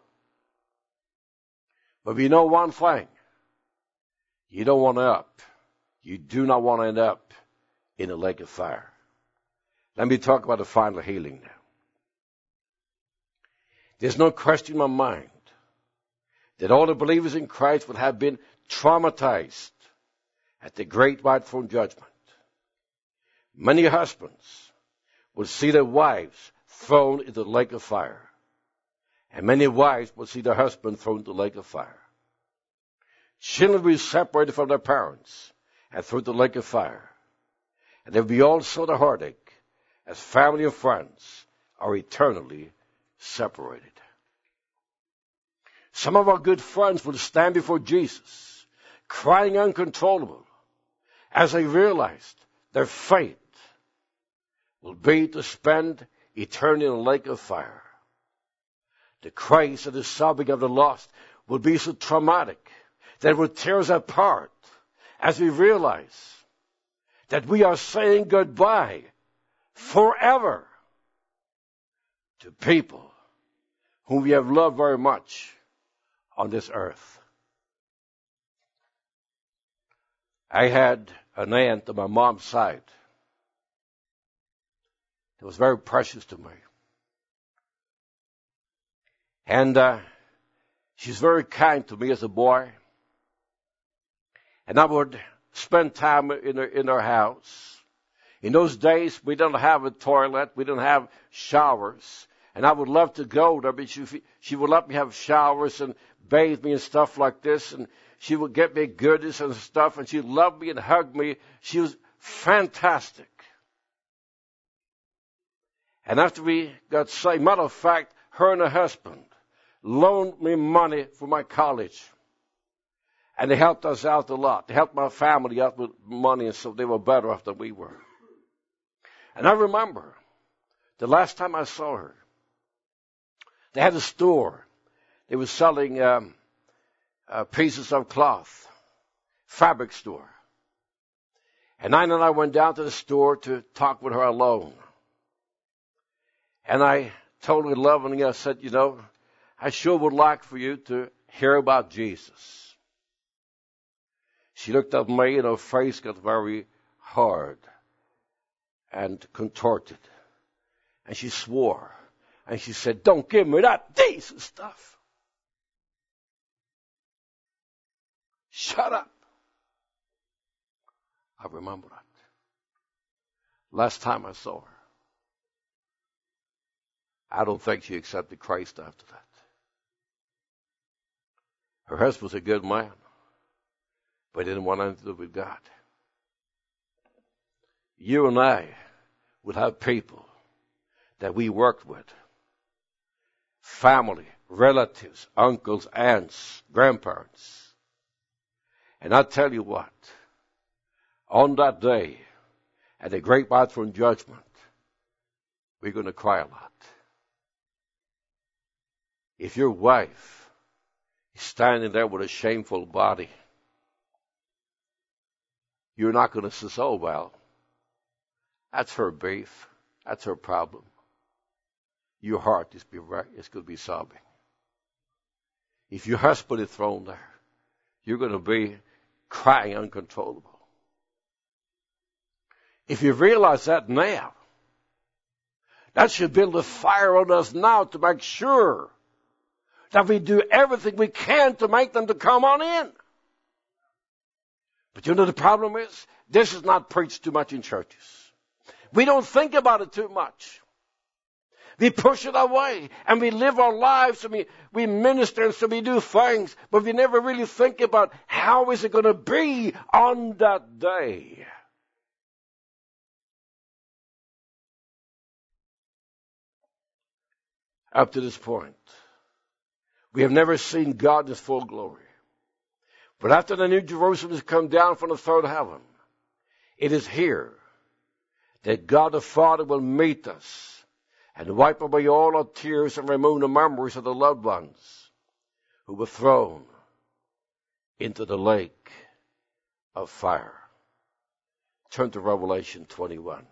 But we know one thing. You don't want to up. You do not want to end up in a lake of fire. Let me talk about the final healing now. There's no question in my mind that all the believers in Christ would have been traumatized at the great white throne judgment. Many husbands will see their wives thrown into the lake of fire. And many wives will see their husband thrown into the lake of fire. Children will be separated from their parents and thrown into the lake of fire. And there will be also the heartache as family and friends are eternally separated. Some of our good friends will stand before Jesus, crying uncontrollable, as they realized their fate will be to spend eternity in a lake of fire. The cries and the sobbing of the lost will be so traumatic that it will tear us apart as we realize that we are saying goodbye forever to people whom we have loved very much on this earth. I had an aunt on my mom's side that was very precious to me. And uh, she's very kind to me as a boy. And I would spend time in her, in her house. In those days, we didn't have a toilet. We didn't have showers. And I would love to go there, but she, she would let me have showers and bathe me and stuff like this. And she would get me goodies and stuff. And she loved me and hugged me. She was fantastic. And after we got saved, matter of fact, her and her husband loaned me money for my college. And they helped us out a lot. They helped my family out with money, and so they were better off than we were. And I remember the last time I saw her, they had a store. They were selling um, uh, pieces of cloth, fabric store. And I and I went down to the store to talk with her alone. And I told her lovingly, I said, you know, I sure would like for you to hear about Jesus. She looked at me and her face got very hard and contorted. And she swore. And she said, don't give me that decent stuff. Shut up. I remember that. Last time I saw her, I don't think she accepted Christ after that. Her husband was a good man, but he didn't want anything to do with God. You and I would have people that we worked with, family, relatives, uncles, aunts, grandparents. And I tell you what, on that day, at the great white throne judgment, we're going to cry a lot. If your wife is standing there with a shameful body, you're not going to say, oh, well, that's her beef. That's her problem. Your heart is, be right, is going to be sobbing. If your husband is thrown there, you're going to be crying uncontrollable. If you realize that now, that should build a fire on us now to make sure that we do everything we can to make them to come on in. But you know the problem is, this is not preached too much in churches. We don't think about it too much. We push it away, and we live our lives, and we, we minister, and so we do things, but we never really think about how is it going to be on that day. Up to this point, we have never seen God in his full glory. But after the New Jerusalem has come down from the third heaven, it is here that God the Father will meet us and wipe away all our tears and remove the memories of the loved ones who were thrown into the lake of fire. Turn to Revelation twenty-one.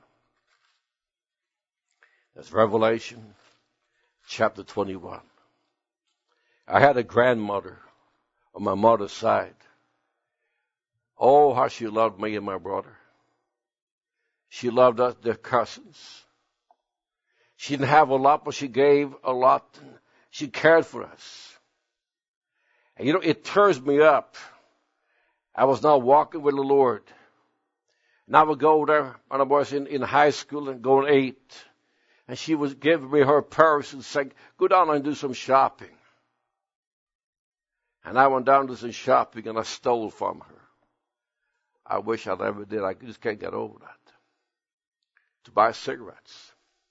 That's Revelation chapter twenty-one. I had a grandmother on my mother's side. Oh, how she loved me and my brother. She loved us, their cousins. She didn't have a lot, but she gave a lot. And she cared for us. And you know, it tears me up. I was now walking with the Lord. And I would go there when I was in, in high school and go and eat. And she would give me her purse and say, go down and do some shopping. And I went down to some shopping and I stole from her. I wish I never did. I just can't get over that. To buy cigarettes.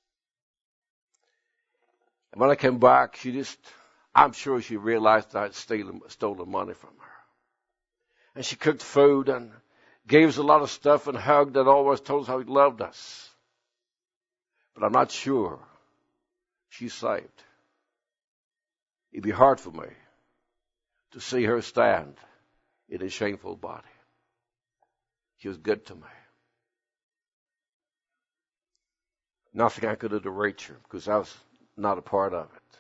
And when I came back, she just, I'm sure she realized I had stolen, stolen money from her. And she cooked food and gave us a lot of stuff and hugged and always told us how he loved us. But I'm not sure she's saved. It'd be hard for me to see her stand in a shameful body. She was good to me. Nothing I could do to reach her because I was not a part of it.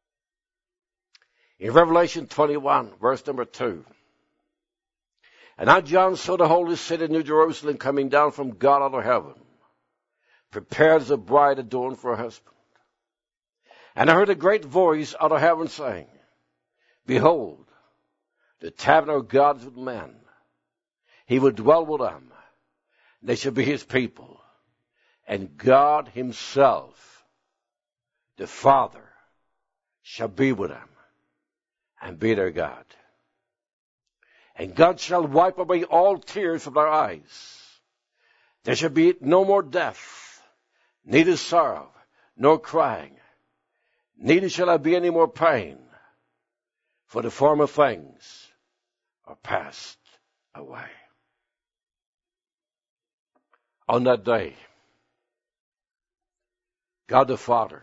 In Revelation twenty-one, verse number two, and I, John, saw the holy city, New Jerusalem, coming down from God out of heaven, prepared as a bride adorned for her husband. And I heard a great voice out of heaven saying, behold, the tabernacle of God is with men. He will dwell with them. They shall be his people. And God himself, the Father, shall be with them and be their God. And God shall wipe away all tears from their eyes. There shall be no more death, neither sorrow, nor crying. Neither shall there be any more pain, for the former things are passed away. On that day, God the Father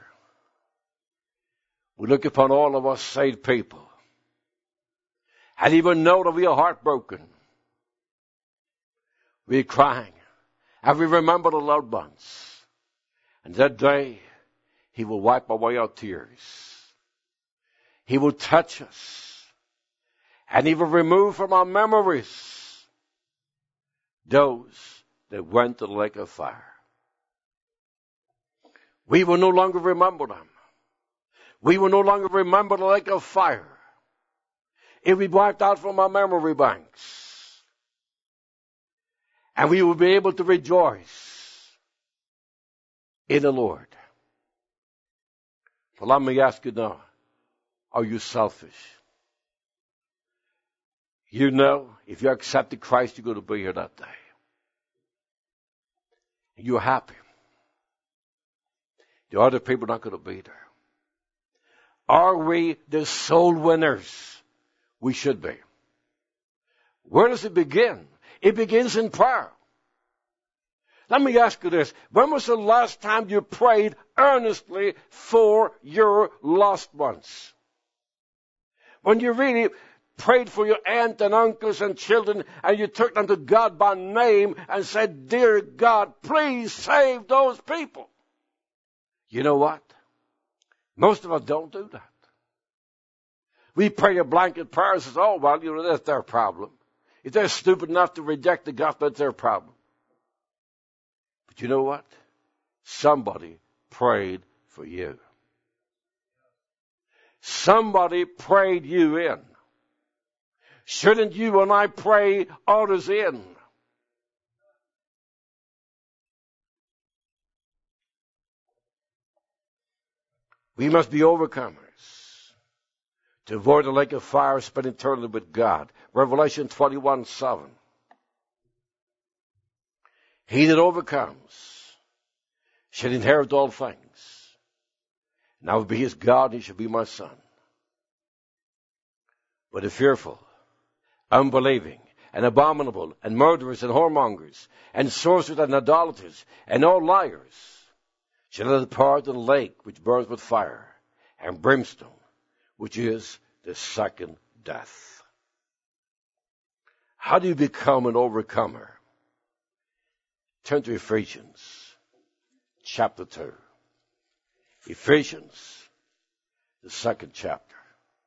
will look upon all of us saved people and even know that we are heartbroken. We are crying, and we remember the loved ones. And that day, he will wipe away our tears. He will touch us. And he will remove from our memories those that went to the lake of fire. We will no longer remember them. We will no longer remember the lake of fire. It will be wiped out from our memory banks. And we will be able to rejoice in the Lord. So let me ask you now, are you selfish? You know, if you accepted Christ, you're going to be here that day. You're happy. The other people are not going to be there. Are we the soul winners? We should be. Where does it begin? It begins in prayer. Let me ask you this. When was the last time you prayed earnestly for your lost ones? When you really prayed for your aunt and uncles and children, and you took them to God by name and said, dear God, please save those people. You know what? Most of us don't do that. We pray a blanket prayer and say, oh, well, you know, that's their problem. If they're stupid enough to reject the gospel, that's their problem. But you know what? Somebody prayed for you. Somebody prayed you in. Shouldn't you and I pray others in? We must be overcomers to avoid the lake of fire, spend eternity with God. Revelation twenty-one seven. He that overcomes shall inherit all things. And I will be his God, and he shall be my son. But the fearful, unbelieving, and abominable, and murderers, and whoremongers, and sorcerers, and idolaters, and all liars, shall not depart in the lake which burns with fire, and brimstone, which is the second death. How do you become an overcomer? Turn to Ephesians chapter two. Ephesians, the second chapter.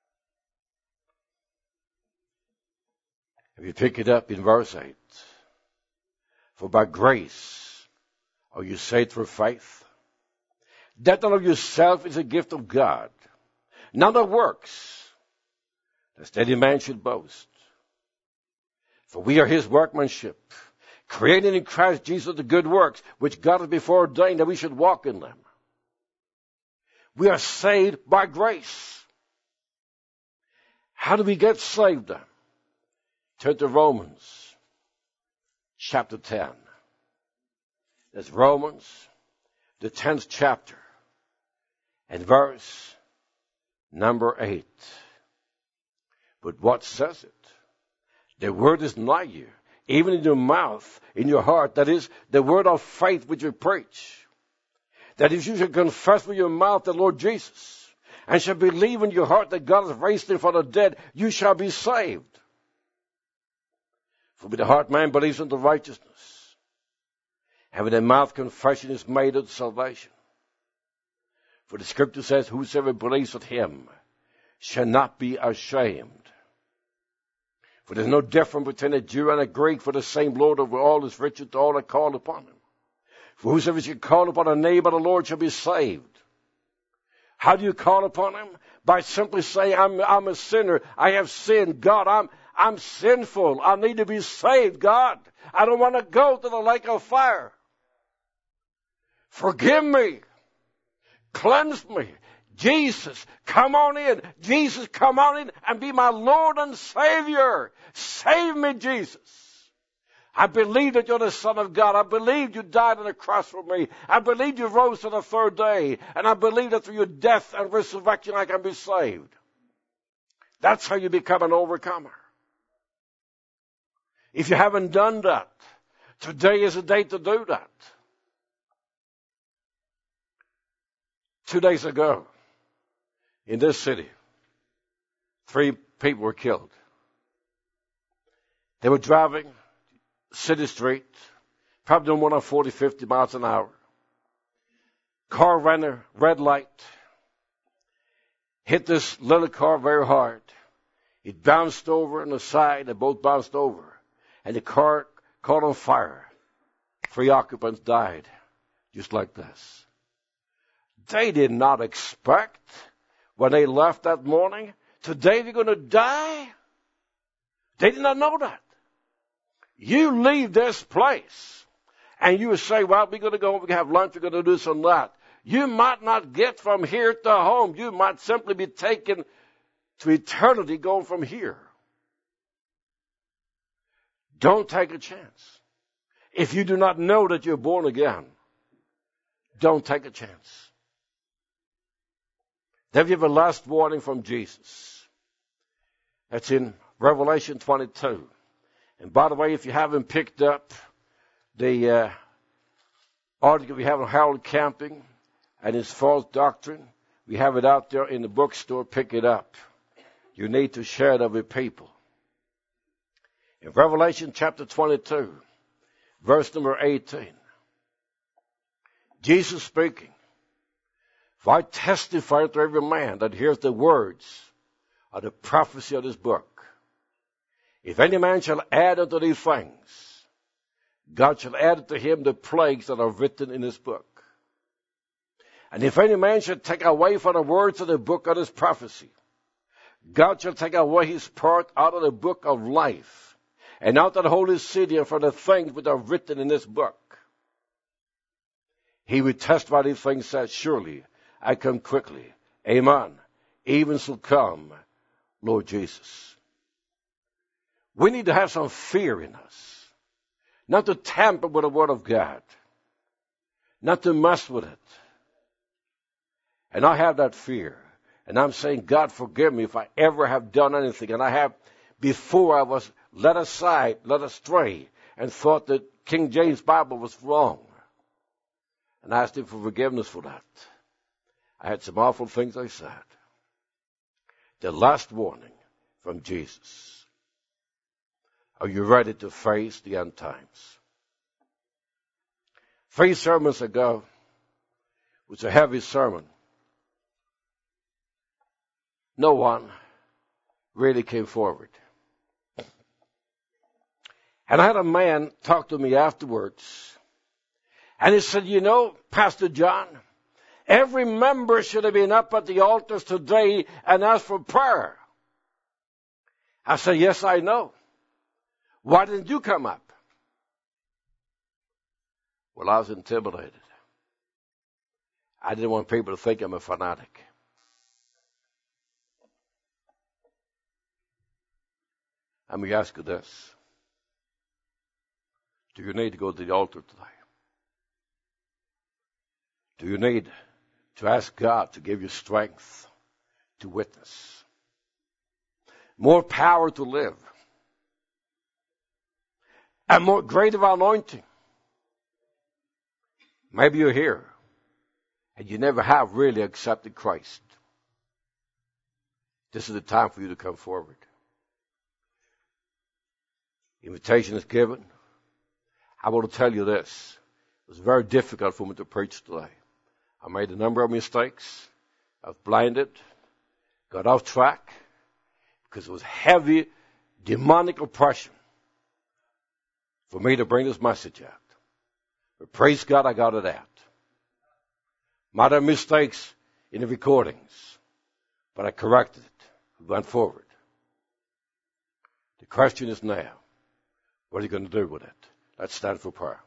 If you pick it up in verse eight, for by grace are you saved through faith. That not of yourself is a gift of God, not of works, lest any man should boast. For we are his workmanship, created in Christ Jesus the good works, which God has before ordained that we should walk in them. We are saved by grace. How do we get saved then? Turn to Romans chapter ten. That's Romans, the tenth chapter, and verse number eight. But what says it? The word is nigh you, even in your mouth, in your heart. That is the word of faith which you preach. That if you shall confess with your mouth the Lord Jesus, and shall believe in your heart that God has raised him from the dead, you shall be saved. For with the heart man believes unto righteousness, and with the mouth confession is made unto salvation. For the scripture says, whosoever believes with him shall not be ashamed. For there's no difference between a Jew and a Greek, for the same Lord over all is richer to all that call upon him. For whosoever shall call upon the name of the Lord shall be saved. How do you call upon him? By simply saying, I'm, I'm a sinner. I have sinned. God, I'm, I'm sinful. I need to be saved, God. I don't want to go to the lake of fire. Forgive me. Cleanse me. Jesus, come on in. Jesus, come on in and be my Lord and Savior. Save me, Jesus. I believe that you're the Son of God. I believe you died on the cross for me. I believe you rose on the third day. And I believe that through your death and resurrection I can be saved. That's how you become an overcomer. If you haven't done that, today is the day to do that. Two days ago, in this city, three people were killed. They were driving city street, probably doing one hundred forty, fifty miles an hour. Car ran a red light, hit this little car very hard. It bounced over on the side. They both bounced over. And the car caught on fire. Three occupants died, just like this. They did not expect, when they left that morning, today they're going to die. They did not know that. You leave this place, and you say, well, we're going to go, we're going to have lunch, we're going to do this and that. You might not get from here to home. You might simply be taken to eternity going from here. Don't take a chance. If you do not know that you're born again, don't take a chance. Then we have a last warning from Jesus. That's in Revelation twenty-two. And by the way, if you haven't picked up the uh, article we have on Harold Camping and his false doctrine, we have it out there in the bookstore. Pick it up. You need to share it with people. In Revelation chapter twenty-two, verse number eighteen, Jesus speaking, for I testify to every man that hears the words of the prophecy of this book. If any man shall add unto these things, God shall add unto him the plagues that are written in this book. And if any man shall take away from the words of the book of this prophecy, God shall take away his part out of the book of life, and out of the holy city, and from the things which are written in this book. He will testify these things, says, surely I come quickly. Amen. Even so come, Lord Jesus. We need to have some fear in us. Not to tamper with the Word of God. Not to mess with it. And I have that fear. And I'm saying, God, forgive me if I ever have done anything. And I have, before I was led aside, led astray, and thought that King James Bible was wrong. And I asked him for forgiveness for that. I had some awful things I said. The last warning from Jesus. Are you ready to face the end times? Three sermons ago, it was a heavy sermon. No one really came forward. And I had a man talk to me afterwards. And he said, you know, Pastor John, every member should have been up at the altars today and asked for prayer. I said, yes, I know. Why didn't you come up? Well, I was intimidated. I didn't want people to think I'm a fanatic. Let me ask you this. Do you need to go to the altar today? Do you need to ask God to give you strength to witness? More power to live? And more greater anointing? Maybe you're here and you never have really accepted Christ. This is the time for you to come forward. Invitation is given. I want to tell you this. It was very difficult for me to preach today. I made a number of mistakes. I was blinded, got off track, because it was heavy demonic oppression for me to bring this message out. But praise God, I got it out. Might have mistakes in the recordings, but I corrected it. We went forward. The question is now, what are you going to do with it? Let's stand for prayer.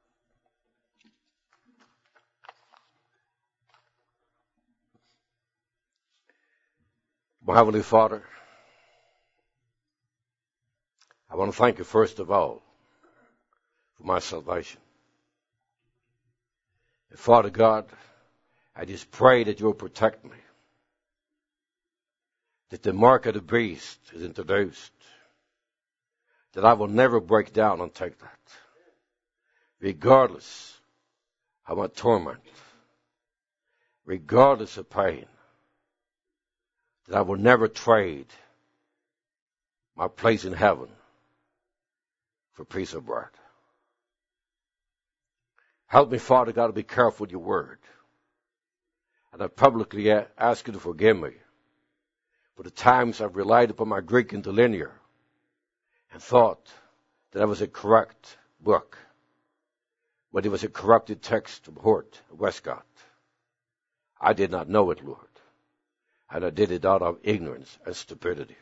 My Heavenly Father, I want to thank you first of all for my salvation. And Father God, I just pray that you'll protect me, that the mark of the beast is introduced, that I will never break down and take that, regardless of my torment, regardless of pain, that I will never trade my place in heaven for a piece of bread. Help me, Father God, to be careful with your word. And I publicly ask you to forgive me for the times I've relied upon my Greek interlinear and thought that that was a correct book, but it was a corrupted text from Hort, Westcott. I did not know it, Lord, and I did it out of ignorance and stupidity.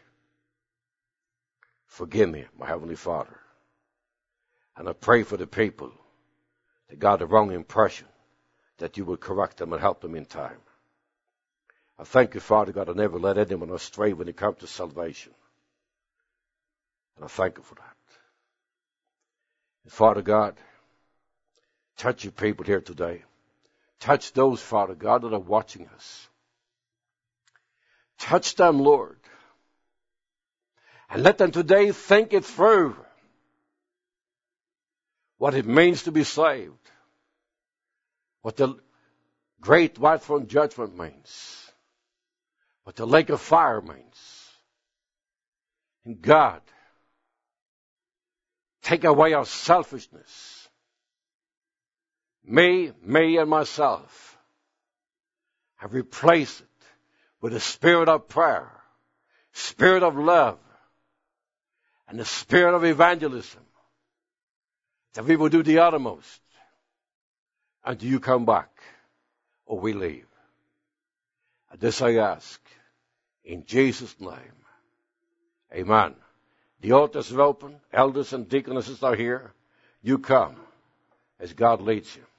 Forgive me, my Heavenly Father. And I pray for the people that got the wrong impression, that you will correct them and help them in time. I thank you, Father God, I never let anyone astray when it comes to salvation. And I thank you for that. And Father God, touch your people here today. Touch those, Father God, that are watching us. Touch them, Lord. And let them today think it through, what it means to be saved, what the great white throne judgment means, what the lake of fire means. And God, take away our selfishness. Me, me and myself. And replace it with a spirit of prayer, spirit of love, and the spirit of evangelism. That we will do the uttermost until you come back or we leave. And this I ask in Jesus' name. Amen. The altars are open. Elders and deaconesses are here. You come as God leads you.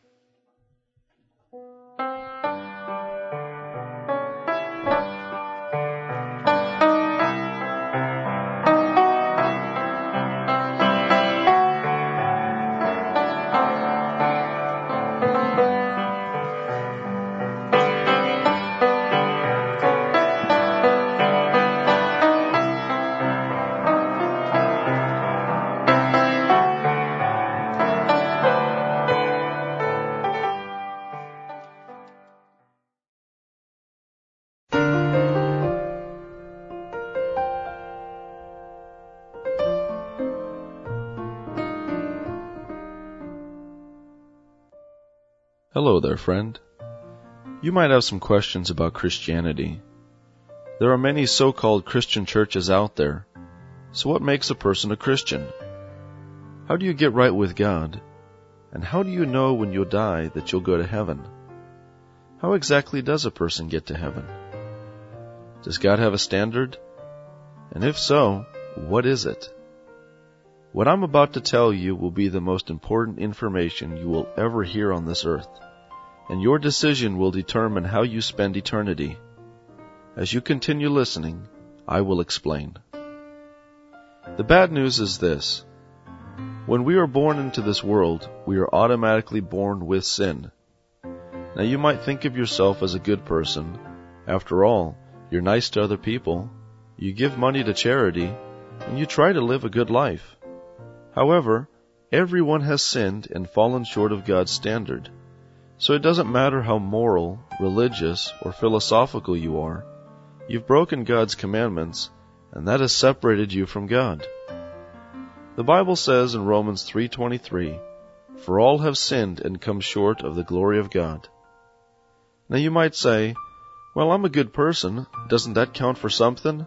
Hello there, friend. You might have some questions about Christianity. There are many so-called Christian churches out there. So what makes a person a Christian? How do you get right with God? And how do you know when you'll die that you'll go to heaven? How exactly does a person get to heaven? Does God have a standard? And if so, what is it? What I'm about to tell you will be the most important information you will ever hear on this earth, and your decision will determine how you spend eternity. As you continue listening, I will explain. The bad news is this. When we are born into this world, we are automatically born with sin. Now you might think of yourself as a good person. After all, you're nice to other people, you give money to charity, and you try to live a good life. However, everyone has sinned and fallen short of God's standard. So it doesn't matter how moral, religious, or philosophical you are. You've broken God's commandments, and that has separated you from God. The Bible says in Romans three twenty-three, "For all have sinned and come short of the glory of God." Now you might say, well, I'm a good person. Doesn't that count for something?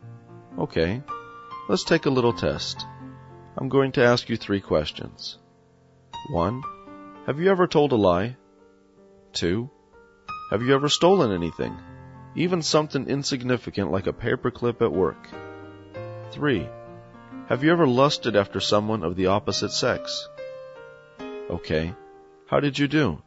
Okay, let's take a little test. I'm going to ask you three questions. One, have you ever told a lie? Two, have you ever stolen anything? Even something insignificant like a paperclip at work. Three, have you ever lusted after someone of the opposite sex? Okay, how did you do?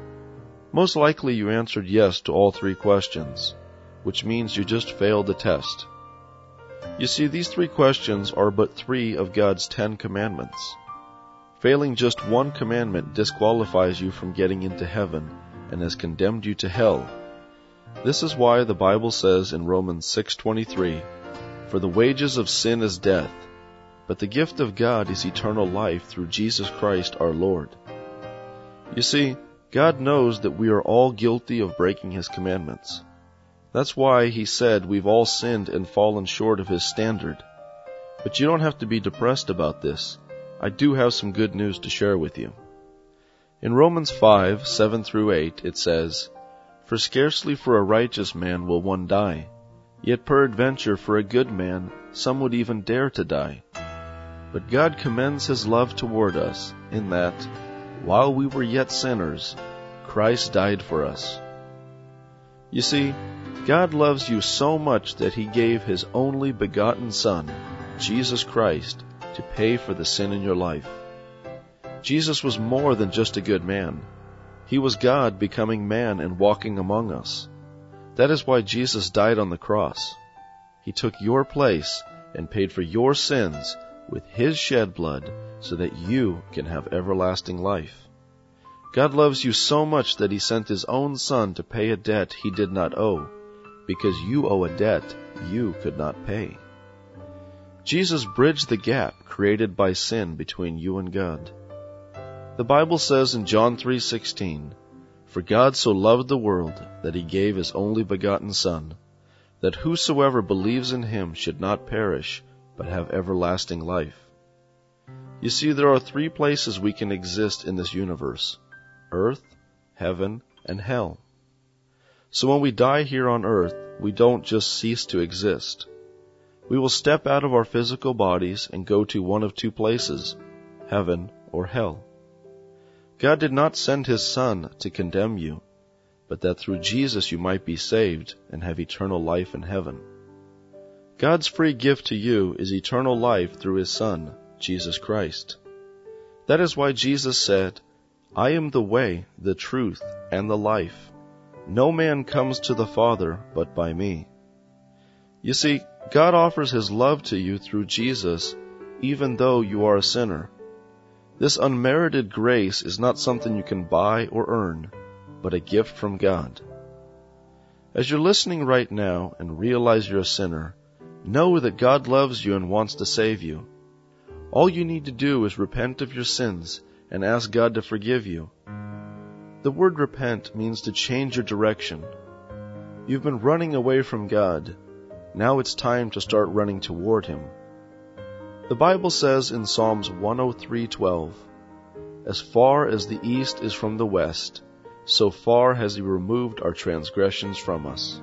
Most likely you answered yes to all three questions, which means you just failed the test. You see, these three questions are but three of God's Ten Commandments. Failing just one commandment disqualifies you from getting into heaven and has condemned you to hell. This is why the Bible says in Romans six twenty-three, "For the wages of sin is death, but the gift of God is eternal life through Jesus Christ our Lord." You see, God knows that we are all guilty of breaking His commandments. That's why He said we've all sinned and fallen short of His standard. But you don't have to be depressed about this. I do have some good news to share with you. In Romans five, seven through eight, it says, "For scarcely for a righteous man will one die, yet peradventure for a good man some would even dare to die. But God commends His love toward us, in that, while we were yet sinners, Christ died for us." You see, God loves you so much that He gave His only begotten Son, Jesus Christ, to pay for the sin in your life. Jesus was more than just a good man. He was God becoming man and walking among us. That is why Jesus died on the cross. He took your place and paid for your sins with His shed blood so that you can have everlasting life. God loves you so much that He sent His own Son to pay a debt He did not owe, because you owe a debt you could not pay. Jesus bridged the gap created by sin between you and God. The Bible says in John three sixteen, "For God so loved the world that He gave His only begotten Son, that whosoever believes in Him should not perish, but have everlasting life." You see, there are three places we can exist in this universe: earth, heaven, and hell. So when we die here on earth, we don't just cease to exist. We will step out of our physical bodies and go to one of two places, heaven or hell. God did not send His Son to condemn you, but that through Jesus you might be saved and have eternal life in heaven. God's free gift to you is eternal life through His Son, Jesus Christ. That is why Jesus said, "I am the way, the truth, and the life. No man comes to the Father but by me." You see, God offers His love to you through Jesus, even though you are a sinner. This unmerited grace is not something you can buy or earn, but a gift from God. As you're listening right now and realize you're a sinner, know that God loves you and wants to save you. All you need to do is repent of your sins and ask God to forgive you. The word repent means to change your direction. You've been running away from God. Now it's time to start running toward Him. The Bible says in Psalms one oh three twelve, "As far as the east is from the west, so far has He removed our transgressions from us."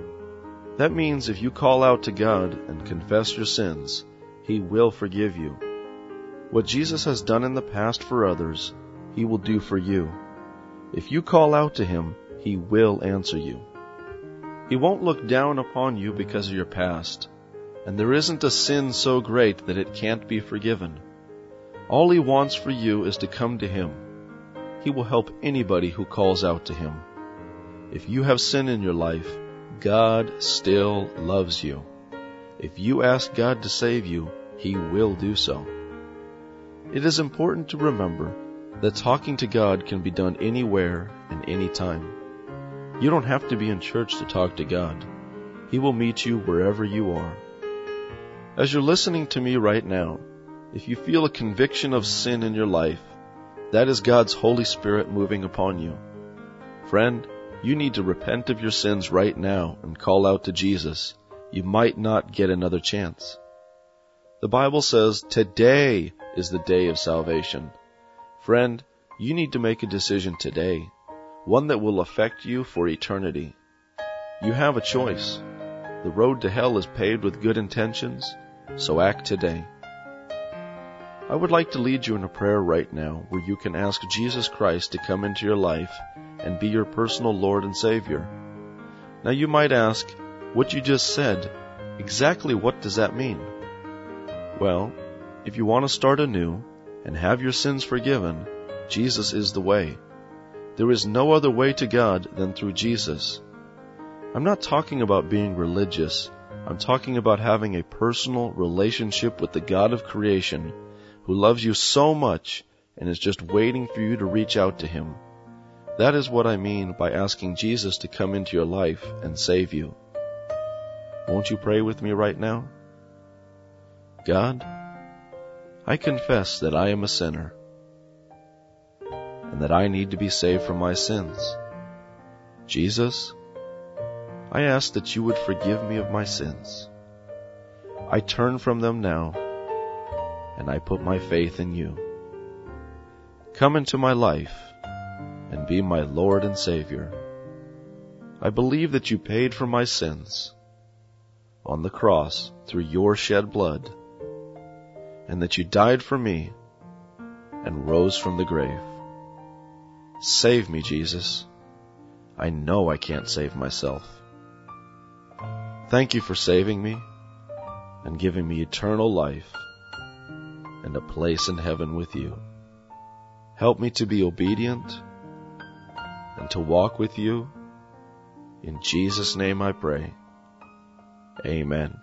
That means if you call out to God and confess your sins, He will forgive you. What Jesus has done in the past for others, He will do for you. If you call out to Him, He will answer you. He won't look down upon you because of your past, and there isn't a sin so great that it can't be forgiven. All He wants for you is to come to Him. He will help anybody who calls out to Him. If you have sin in your life, God still loves you. If you ask God to save you, He will do so. It is important to remember that talking to God can be done anywhere and anytime. You don't have to be in church to talk to God. He will meet you wherever you are. As you're listening to me right now, if you feel a conviction of sin in your life, that is God's Holy Spirit moving upon you. Friend, you need to repent of your sins right now and call out to Jesus. You might not get another chance. The Bible says today is the day of salvation. Friend, you need to make a decision today. one that will affect you for eternity. You have a choice. The road to hell is paved with good intentions, so act today. I would like to lead you in a prayer right now where you can ask Jesus Christ to come into your life and be your personal Lord and Savior. Now you might ask, what you just said, exactly what does that mean? Well, if you want to start anew and have your sins forgiven, Jesus is the way. There is no other way to God than through Jesus. I'm not talking about being religious. I'm talking about having a personal relationship with the God of creation who loves you so much and is just waiting for you to reach out to Him. That is what I mean by asking Jesus to come into your life and save you. Won't you pray with me right now? God, I confess that I am a sinner and that I need to be saved from my sins. Jesus, I ask that you would forgive me of my sins. I turn from them now, and I put my faith in you. Come into my life and be my Lord and Savior. I believe that you paid for my sins on the cross through your shed blood, and that you died for me and rose from the grave. Save me, Jesus. I know I can't save myself. Thank you for saving me and giving me eternal life and a place in heaven with you. Help me to be obedient and to walk with you. In Jesus' name I pray. Amen.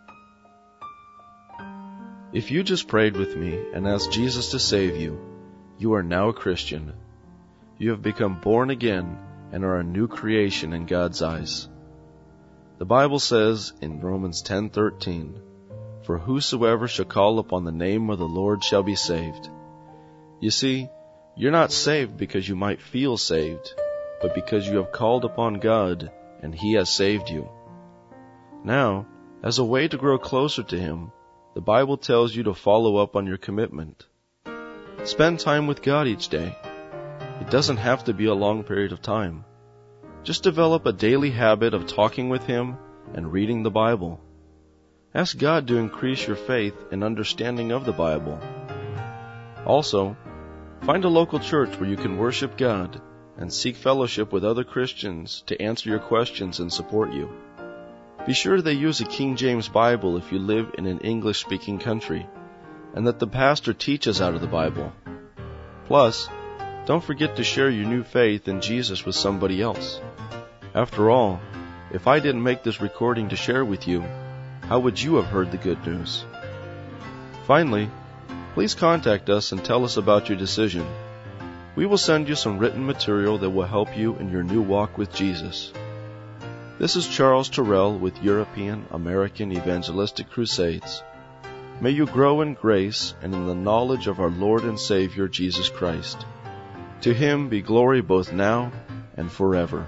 If you just prayed with me and asked Jesus to save you, you are now a Christian. You have become born again and are a new creation in God's eyes. The Bible says in Romans ten thirteen, "For whosoever shall call upon the name of the Lord shall be saved." You see, you're not saved because you might feel saved, but because you have called upon God and He has saved you. Now, as a way to grow closer to Him, the Bible tells you to follow up on your commitment. Spend time with God each day. It doesn't have to be a long period of time. Just develop a daily habit of talking with Him and reading the Bible. Ask God to increase your faith and understanding of the Bible. Also, find a local church where you can worship God and seek fellowship with other Christians to answer your questions and support you. Be sure they use a King James Bible if you live in an English-speaking country, and that the pastor teaches out of the Bible. Plus, don't forget to share your new faith in Jesus with somebody else. After all, if I didn't make this recording to share with you, how would you have heard the good news? Finally, please contact us and tell us about your decision. We will send you some written material that will help you in your new walk with Jesus. This is Charles Terrell with European American Evangelistic Crusades. May you grow in grace and in the knowledge of our Lord and Savior Jesus Christ. To Him be glory both now and forever.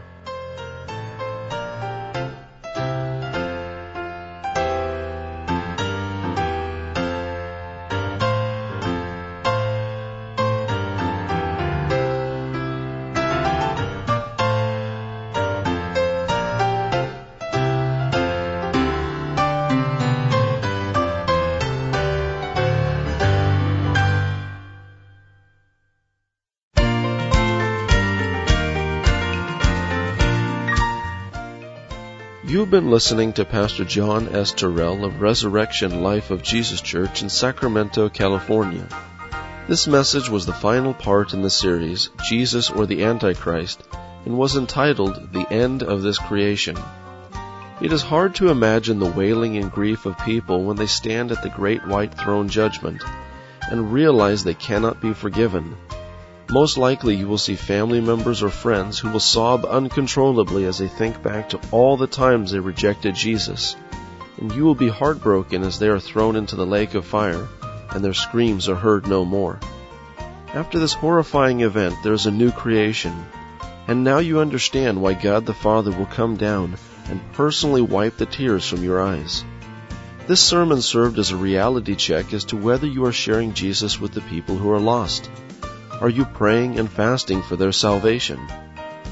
You've been listening to Pastor John S. Terrell of Resurrection Life of Jesus Church in Sacramento, California. This message was the final part in the series, Jesus or the Antichrist, and was entitled The End of This Creation. It is hard to imagine the wailing and grief of people when they stand at the great white throne judgment and realize they cannot be forgiven. Most likely you will see family members or friends who will sob uncontrollably as they think back to all the times they rejected Jesus, and you will be heartbroken as they are thrown into the lake of fire and their screams are heard no more. After this horrifying event, there is a new creation, and now you understand why God the Father will come down and personally wipe the tears from your eyes. This sermon served as a reality check as to whether you are sharing Jesus with the people who are lost. Are you praying and fasting for their salvation?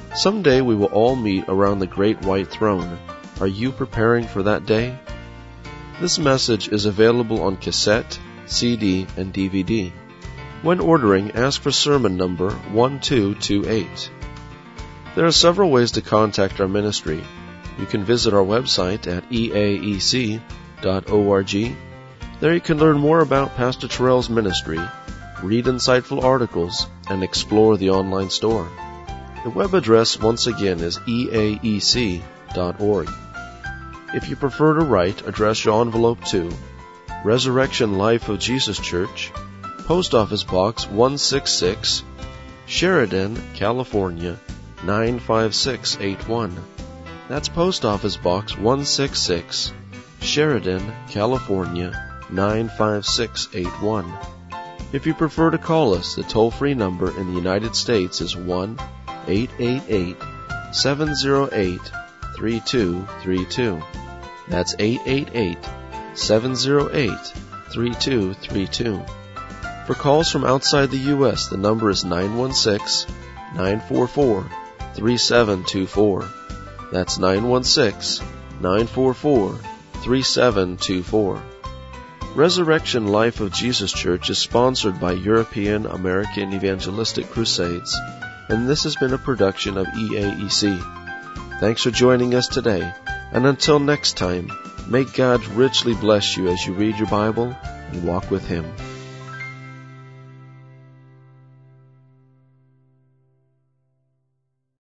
Someday we will all meet around the great white throne. Are you preparing for that day? This message is available on cassette, C D, and D V D. When ordering, ask for sermon number one two two eight. There are several ways to contact our ministry. You can visit our website at e a e c dot org. There you can learn more about Pastor Terrell's ministry, read insightful articles, and explore the online store. The web address once again is e a e c dot org. If you prefer to write, address your envelope to Resurrection Life of Jesus Church, Post Office Box one sixty-six, Sheridan, California nine five six eight one. That's Post Office Box one sixty-six, Sheridan, California nine five six eight one. If you prefer to call us, the toll-free number in the United States is one eight eight eight, seven zero eight, three two three two. That's eight eight eight, seven zero eight, three two three two. For calls from outside the U S, the number is nine one six, nine four four, three seven two four. That's nine one six, nine four four, three seven two four. Resurrection Life of Jesus Church is sponsored by European American Evangelistic Crusades, and this has been a production of E A E C. Thanks for joining us today, and until next time, may God richly bless you as you read your Bible and walk with Him.